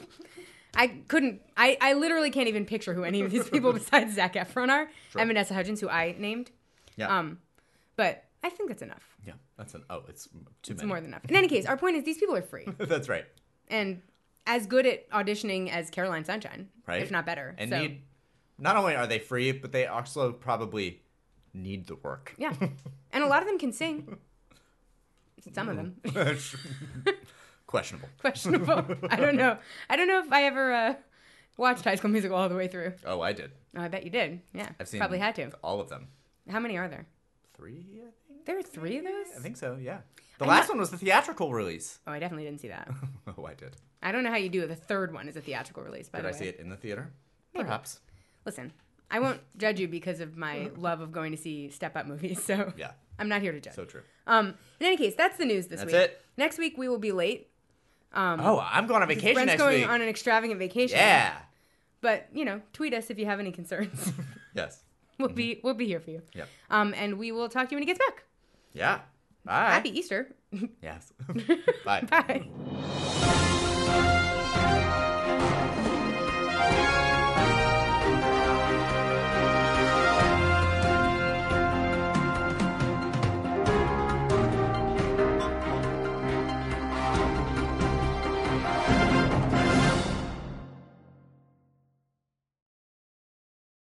I literally can't even picture who any of these people besides Zac Efron are and Vanessa Hudgens, who I named. Yeah. But I think that's enough. Yeah. That's it's too It's many. more than enough. In any case, our point is these people are free That's right. and as good at auditioning as Caroline Sunshine, Right. if not better. And so, not only are they free, but they also probably need the work. yeah, and a lot of them can sing. Some of them. Questionable. Questionable. I don't know. I don't know if I ever watched High School Musical all the way through. Oh, I did. Oh, I bet you did. Yeah, I've seen probably had to. all of them. How many are there? 3, I think. There are 3 of those? I think so, yeah. The last one was the theatrical release. Oh, I definitely didn't see that. Oh, I did. I don't know how you do it. The third one is a theatrical release, by Did the I way. see it in the theater? Maybe. Perhaps. Listen, I won't judge you because of my love of going to see step-up movies, so Yeah. I'm not here to judge. So true. In any case, that's the news this That's week. it. Next week, we will be late. Oh, I'm going on vacation Brent's next going week. on an extravagant vacation. Yeah. But, tweet us if you have any concerns. Yes. We'll be here for you. Yep. And we will talk to you when he gets back. Yeah. Bye. Happy Easter. Yes. Bye. Bye.